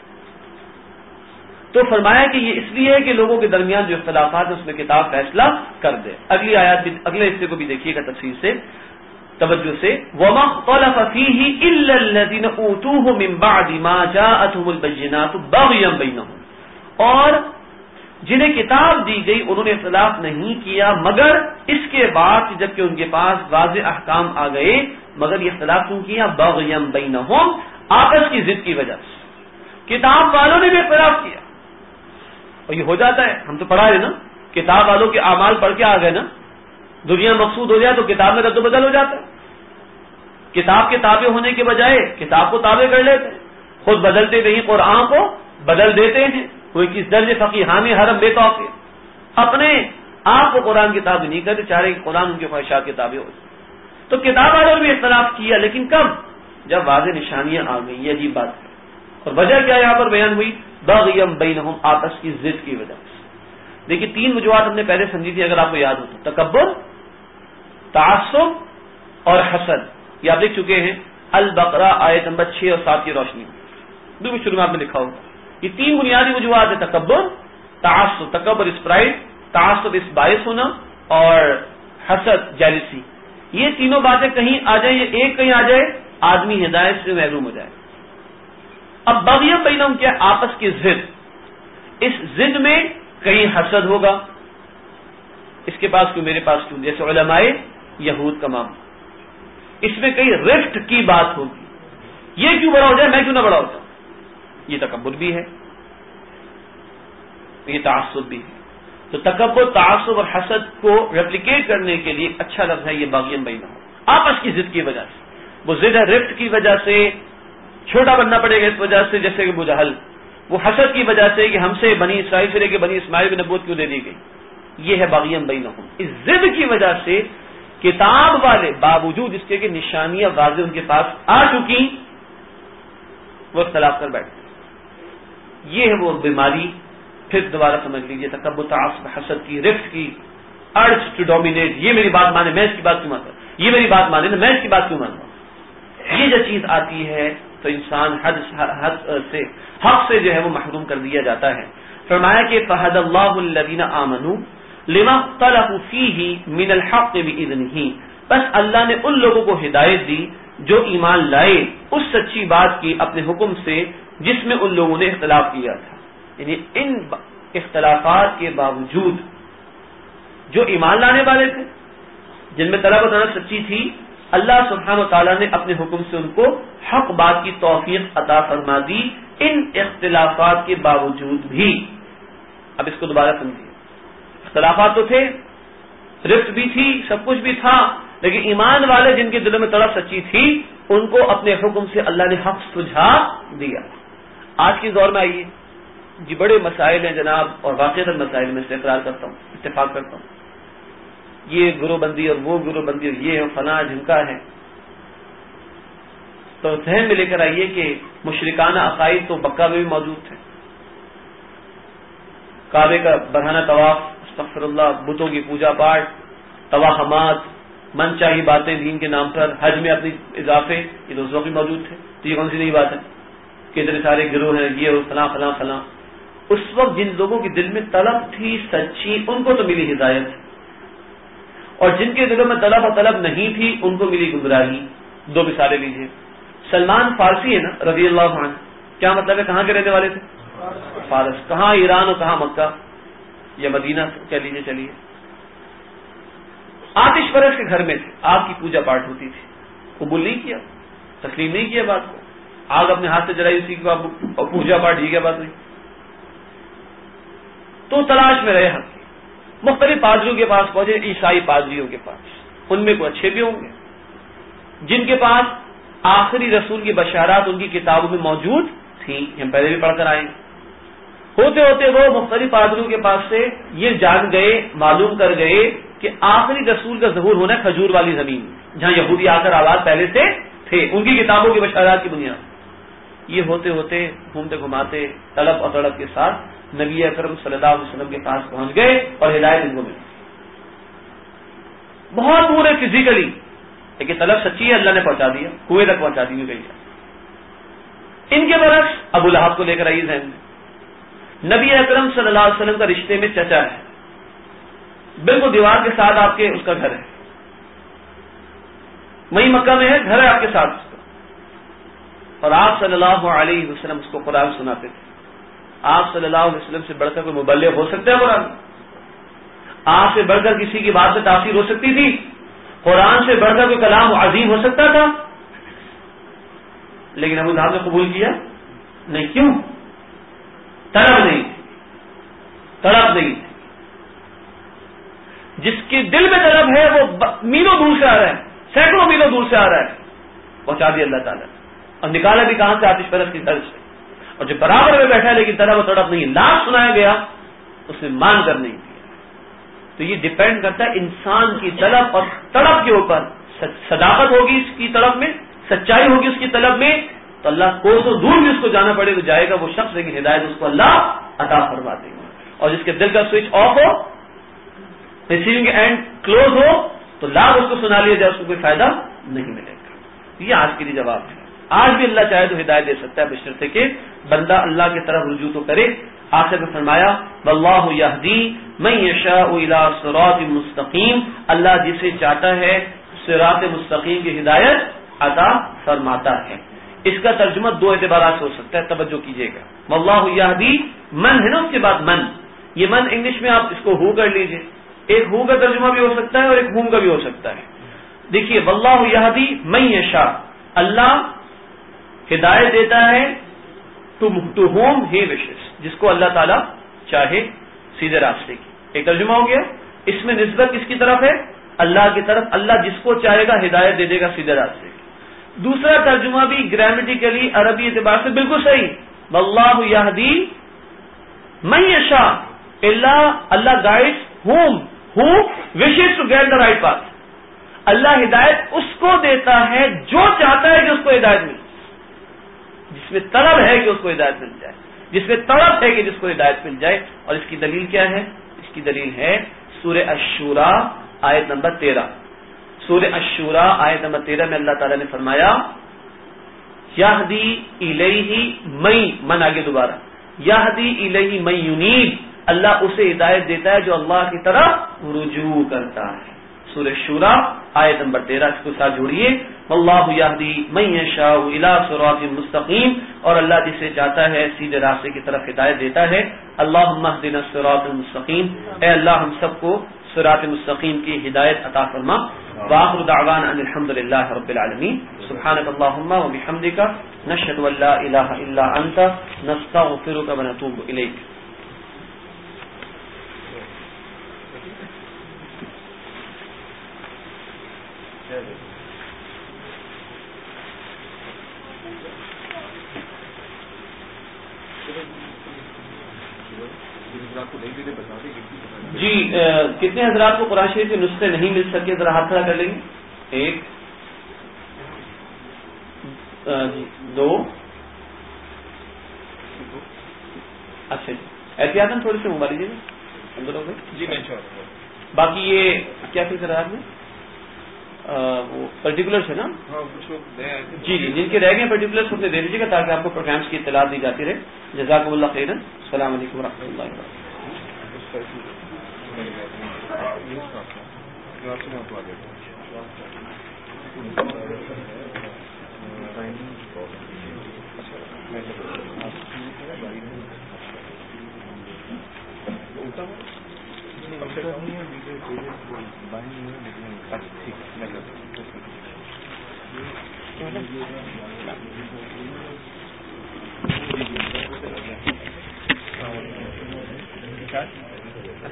تو فرمایا کہ یہ اس لیے ہے کہ لوگوں کے درمیان جو اختلافات ہیں اس میں کتاب فیصلہ کر دے. اگلی آیات بھی, اگلے حصے کو بھی دیکھیے گا تفصیل سے, توجہ سے. وَمَا اخْتَلَفَ فِيهِ إِلَّا الَّذِينَ أُوتُوهُ مِن بَعْدِ مَا جَاءَتْهُمُ الْبَيِّنَاتُ بَغْيًا بَيْنَهُمْ, اور جنہیں کتاب دی گئی انہوں نے اختلاف نہیں کیا مگر اس کے بعد جبکہ ان کے پاس واضح احکام آ گئے. مگر یہ اختلاف کیوں کیا؟ بغیا بینہم, آپس کی ضد کی وجہ سے. کتاب والوں نے بھی اختلاف کیا, اور یہ ہو جاتا ہے, ہم تو پڑھا ہے نا, کتاب والوں کے اعمال پڑھ کے آ گئے نا, دنیا مقصود ہو جائے تو کتاب میں رد و بدل ہو جاتا ہے. کتاب کے تابع ہونے کے بجائے کتاب کو تابع کر لیتے ہیں, خود بدلتے نہیں قرآن کو بدل دیتے ہیں. کوئی کس درج فقیحانی حرم بے توقع اپنے آپ کو قرآن کی تابع نہیں کرتے, چاہ رہے کہ قرآن ان کے خواہشات کے تابع ہو. تو کتاب والوں نے بھی اختلاف کیا, لیکن کب؟ جب واضح نشانیاں آ گئی. یہ عجیب بات ہے. اور وجہ کیا یہاں پر بیان ہوئی؟ بغیم بینہم, آپس کی ضد کی وجہ سے. دیکھیے تین وجوہات ہم نے پہلے سمجھی تھی, اگر آپ کو یاد ہو تو. تکبر, تعصب اور حسد. یہ آپ دیکھ چکے ہیں البقرہ آیت نمبر چھ اور سات کی روشنی میں. بالکل شروع میں آپ نے لکھا ہوگا یہ تین بنیادی وجوہات ہیں, تکبر, تعصب, تکبر اس پرائڈ, تعصب اس باعث ہونا, اور حسد جیلسی. یہ تینوں باتیں کہیں آ جائیں, یہ ایک کہیں آ جائے, آدمی ہدایت سے محروم ہو جائے. اب بغیم بینہم کیا؟ آپس کی ضد. اس ضد میں کہیں حسد ہوگا, اس کے پاس کیوں, میرے پاس کیوں, جیسے علماء یہود کا معاملہ. اس میں کہیں رفٹ کی بات ہوگی, یہ کیوں بڑا ہو جائے, میں کیوں نہ بڑا ہو جاؤں. یہ تکبر بھی ہے, یہ تعصب بھی ہے. تو تکبر, تعصب اور حسد کو ریپلیکیٹ کرنے کے لیے اچھا لفظ ہے یہ بغیم بینہم, آپس کی ضد کی وجہ سے. وہ ضد ہے رفٹ کی وجہ سے, چھوٹا بننا پڑے گا اس وجہ سے, جیسے کہ ابو جہل. وہ حسد کی وجہ سے کہ ہم سے بنی اسرائیل سے لے کے بنی اسماعیل کی نبوت کیوں دے دی گئی. یہ ہے بغیم بینہم. اس ضد کی وجہ سے کتاب والے باوجود اس کے کہ نشانیاں واضح ان کے پاس آ چکی وہ اختلاف کر بیٹھتے. یہ ہے وہ بیماری. پھر دوبارہ سمجھ لیجیے, تکبر, تعصب, حسد کی, رفٹ کی, ارج ٹو ڈومینیٹ. یہ میری بات مانے, میں اس کی بات کیوں مانتا, یہ میری بات مانے نا, میں اس کی بات کیوں مانتا. یہ جو چیز آتی ہے تو انسان حد حد سے حق سے جو ہے وہ محروم کر دیا جاتا ہے. فرمایا کہ فہد اللہ الذین آمنوا لما اختلفوا فیہ من الحق بإذنہ, بس اللہ نے ان لوگوں کو ہدایت دی جو ایمان لائے اس سچی بات کی اپنے حکم سے جس میں ان لوگوں نے اختلاف کیا تھا. یعنی ان اختلافات کے باوجود جو ایمان لانے والے تھے، جن میں طلب و طلب سچی تھی، اللہ سبحانہ و تعالیٰ نے اپنے حکم سے ان کو حق بات کی توفیق عطا فرما دی، ان اختلافات کے باوجود بھی۔ اب اس کو دوبارہ سمجھیے، اختلافات تو تھے، رفت بھی تھی، سب کچھ بھی تھا، لیکن ایمان والے جن کے دلوں میں طلب سچی تھی، ان کو اپنے حکم سے اللہ نے حق سجھا دیا۔ آج کے دور میں آئیے جی، بڑے مسائل ہیں جناب، اور واقعتاً مسائل میں سے اقرار کرتا ہوں، اتفاق کرتا ہوں، یہ گروہ بندی اور وہ گروہ بندی اور یہ فلاں جھمکا ہے، تو ذہن میں لے کر آئیے کہ مشرکانہ عقائد تو مکہ میں بھی موجود تھے، کعبے کا برہنہ طواف، استغفر اللہ، بتوں کی پوجا پاٹ، توہمات، من چاہی باتیں دین کے نام پر، حج میں اپنی اضافے، یہ تو اس وقت بھی موجود تھے۔ تو یہ کون سی نئی بات ہے کہ اتنے سارے گروہ ہیں، یہ فلاں فلاں فلاں۔ اس وقت جن لوگوں کے دل میں طلب تھی سچی، ان کو تو ملی ہدایت، اور جن کے دلوں میں طلب اور طلب نہیں تھی، ان کو ملی گمراہی۔ دو مثالیں لیجیے، سلمان فارسی ہے نا رضی اللہ عنہ، کیا مطلب ہے، کہاں کے رہنے والے تھے؟ فارس۔ کہاں ایران اور کہاں مکہ یا مدینہ کہہ لیجیے، چلیے۔ آتش پرست کے گھر میں تھے، آگ کی پوجا پاٹ ہوتی تھی، قبول نہیں کیا، تسلیم نہیں کیا بات کو، آگ اپنے ہاتھ سے جلائی، اسی کی پوجا پاٹ، یہ کیا بات ہوئی؟ تو تلاش میں رہے حق کی، مختلف پادریوں کے پاس پہنچے، عیسائی پادریوں کے پاس، ان میں کوئی اچھے بھی ہوں گے جن کے پاس آخری رسول کی بشارات ان کی کتابوں میں موجود تھیں، ہم پہلے بھی پڑھ کر آئے۔ ہوتے ہوتے وہ مختلف پادریوں کے پاس سے یہ جان گئے، معلوم کر گئے کہ آخری رسول کا ظہور ہونا ہے کھجور والی زمین میں، جہاں یہودی آ کر آباد پہلے سے تھے، ان کی کتابوں کی بشارات کی بنیاد۔ یہ ہوتے ہوتے گھومتے گھماتے طلب اور طلب کے ساتھ نبی اکرم صلی اللہ علیہ وسلم کے پاس پہنچ گئے، اور ہدایت ان کو ملی۔ بہت دور ہے فزیکلی، لیکن طلب سچی ہے، اللہ نے پہنچا دیا، کنویں تک پہنچا دی گئی۔ ان کے برعکس ابو لہب کو لے کر آئیے ذہن میں، نبی اکرم صلی اللہ علیہ وسلم کا رشتے میں چچا ہے، بالکل دیوار کے ساتھ آپ کے اس کا گھر ہے، وہیں مکہ میں ہے، گھر ہے آپ کے ساتھ، اور آپ صلی اللہ علیہ وسلم اس کو قرآن سناتے تھے۔ آپ صلی اللہ علیہ وسلم سے بڑھ کر کوئی مبلغ ہو سکتا ہے قرآن؟ آپ سے بڑھ کر کسی کی بات سے تاثیر ہو سکتی تھی؟ قرآن سے بڑھ کر کوئی کلام عظیم ہو سکتا تھا؟ لیکن ابو لہب نے قبول کیا نہیں، کیوں؟ طلب نہیں تھی، طلب نہیں تھی۔ جس کے دل میں طلب ہے وہ میلوں دور سے آ رہا ہے، سینکڑوں میلوں دور سے آ رہا ہے، پہنچا دیا اللہ تعالیٰ، اور نکالا بھی کہاں سے؟ آتش پرست کی گھر سے۔ اور جو برابر میں بیٹھا ہے لیکن طلب و تڑپ نہیں، لاکھ سنایا گیا، اس نے مان کر نہیں دیا۔ تو یہ ڈیپینڈ کرتا ہے انسان کی طلب اور طلب کے اوپر، صداقت ہوگی اس کی طلب میں، سچائی ہوگی اس کی طلب میں، تو اللہ کو تو دور بھی اس کو جانا پڑے تو جائے گا وہ شخص، لیکن ہدایت اس کو اللہ عطا فرما دے گا۔ اور جس کے دل کا سوئچ آف ہو، ریسیونگ اینڈ کلوز ہو، تو لاکھ اس کو سنا لیا جائے، اس کو کوئی فائدہ نہیں ملے گا۔ یہ آج کے لیے جواب ہے۔ آج بھی اللہ چاہے تو ہدایت دے سکتا ہے، بشرطے کہ بندہ اللہ کی طرف رجوع تو کرے۔ آخر میں فرمایا واللہ یہدی من یشاء الی صراط مستقیم، اللہ جسے چاہتا ہے صراط مستقیم کی ہدایت عطا فرماتا ہے۔ اس کا ترجمہ دو اعتبارات سے ہو سکتا ہے، توجہ کیجیے گا۔ واللہ یہدی، من ہے نا اس کے بعد من، یہ من انگلش میں آپ اس کو ہو کر لیجیے، ایک ہو کا ترجمہ بھی ہو سکتا ہے اور ایک ہوم کا بھی ہو سکتا ہے۔ دیکھیے واللہ یہدی من یشاء، اللہ ہدایت دیتا ہے ٹو ہوم ہی وشز، جس کو اللہ تعالیٰ چاہے سیدھے راستے کی۔ ایک ترجمہ ہو گیا، اس میں نسبت کس کی طرف ہے؟ اللہ کی طرف، اللہ جس کو چاہے گا ہدایت دے دے گا سیدھے راستے کی۔ دوسرا ترجمہ بھی گرامیٹیکلی عربی اعتبار سے بالکل صحیح، واللہ یہدی من یشاء، اللہ اللہ guide whom he wishes to get the right path, اللہ ہدایت اس کو دیتا ہے جو چاہتا ہے کہ اس کو ہدایت ملے، جس میں طلب ہے کہ اس کو ہدایت مل جائے، جس میں طلب ہے کہ جس کو ہدایت مل جائے۔ اور اس کی دلیل کیا ہے؟ اس کی دلیل ہے سورہ الشورى آیت نمبر تیرہ۔ سورہ الشورى آیت نمبر تیرہ میں اللہ تعالیٰ نے فرمایا یہدی الیہ من، من آگے دوبارہ، یہدی الیہ من ینیب، اللہ اسے ہدایت دیتا ہے جو اللہ کی طرف رجوع کرتا ہے۔ سورہ شورى آیت نمبر تیرہ، اس کو ساتھ جوڑیے، واللہ یہدی من یشاء الی صراط مستقیم، اور اللہ جسے چاہتا ہے سیدھے راستے کی طرف ہدایت دیتا ہے۔ اللہم اہدنا الصراط المستقیم، اے اللہ ہم سب کو
صراط مستقیم کی ہدایت عطا فرما. وآخر دعوانا ان الحمد للہ رب العالمین. سبحانک اللہم و بحمدک نشہد ان لا الہ الا انت نستغفرک و نتوب الیک. جی کتنے حضرات کو قرآن شریف کے نسخے نہیں مل سکے ذرا ہاتھ کھڑا کر لیں گے. ایک جی دو. اچھا جی احتیاطاً تھوڑی سی منگوا لیجیے اندر ہو گئے.
جی میں
باقی یہ کیا فکر ہے آپ نے وہ پرٹیکولرس ہے نا. جی جی جن کے رہ گئے پرٹیکولرس اپنے دے دیجیے گا تاکہ آپ کو پروگرامس کی اطلاع دی جاتی رہے. جزاکم اللہ خیرا. السلام علیکم و رحمۃ اللہ وبرکاتہ.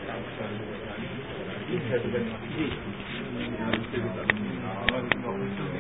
جی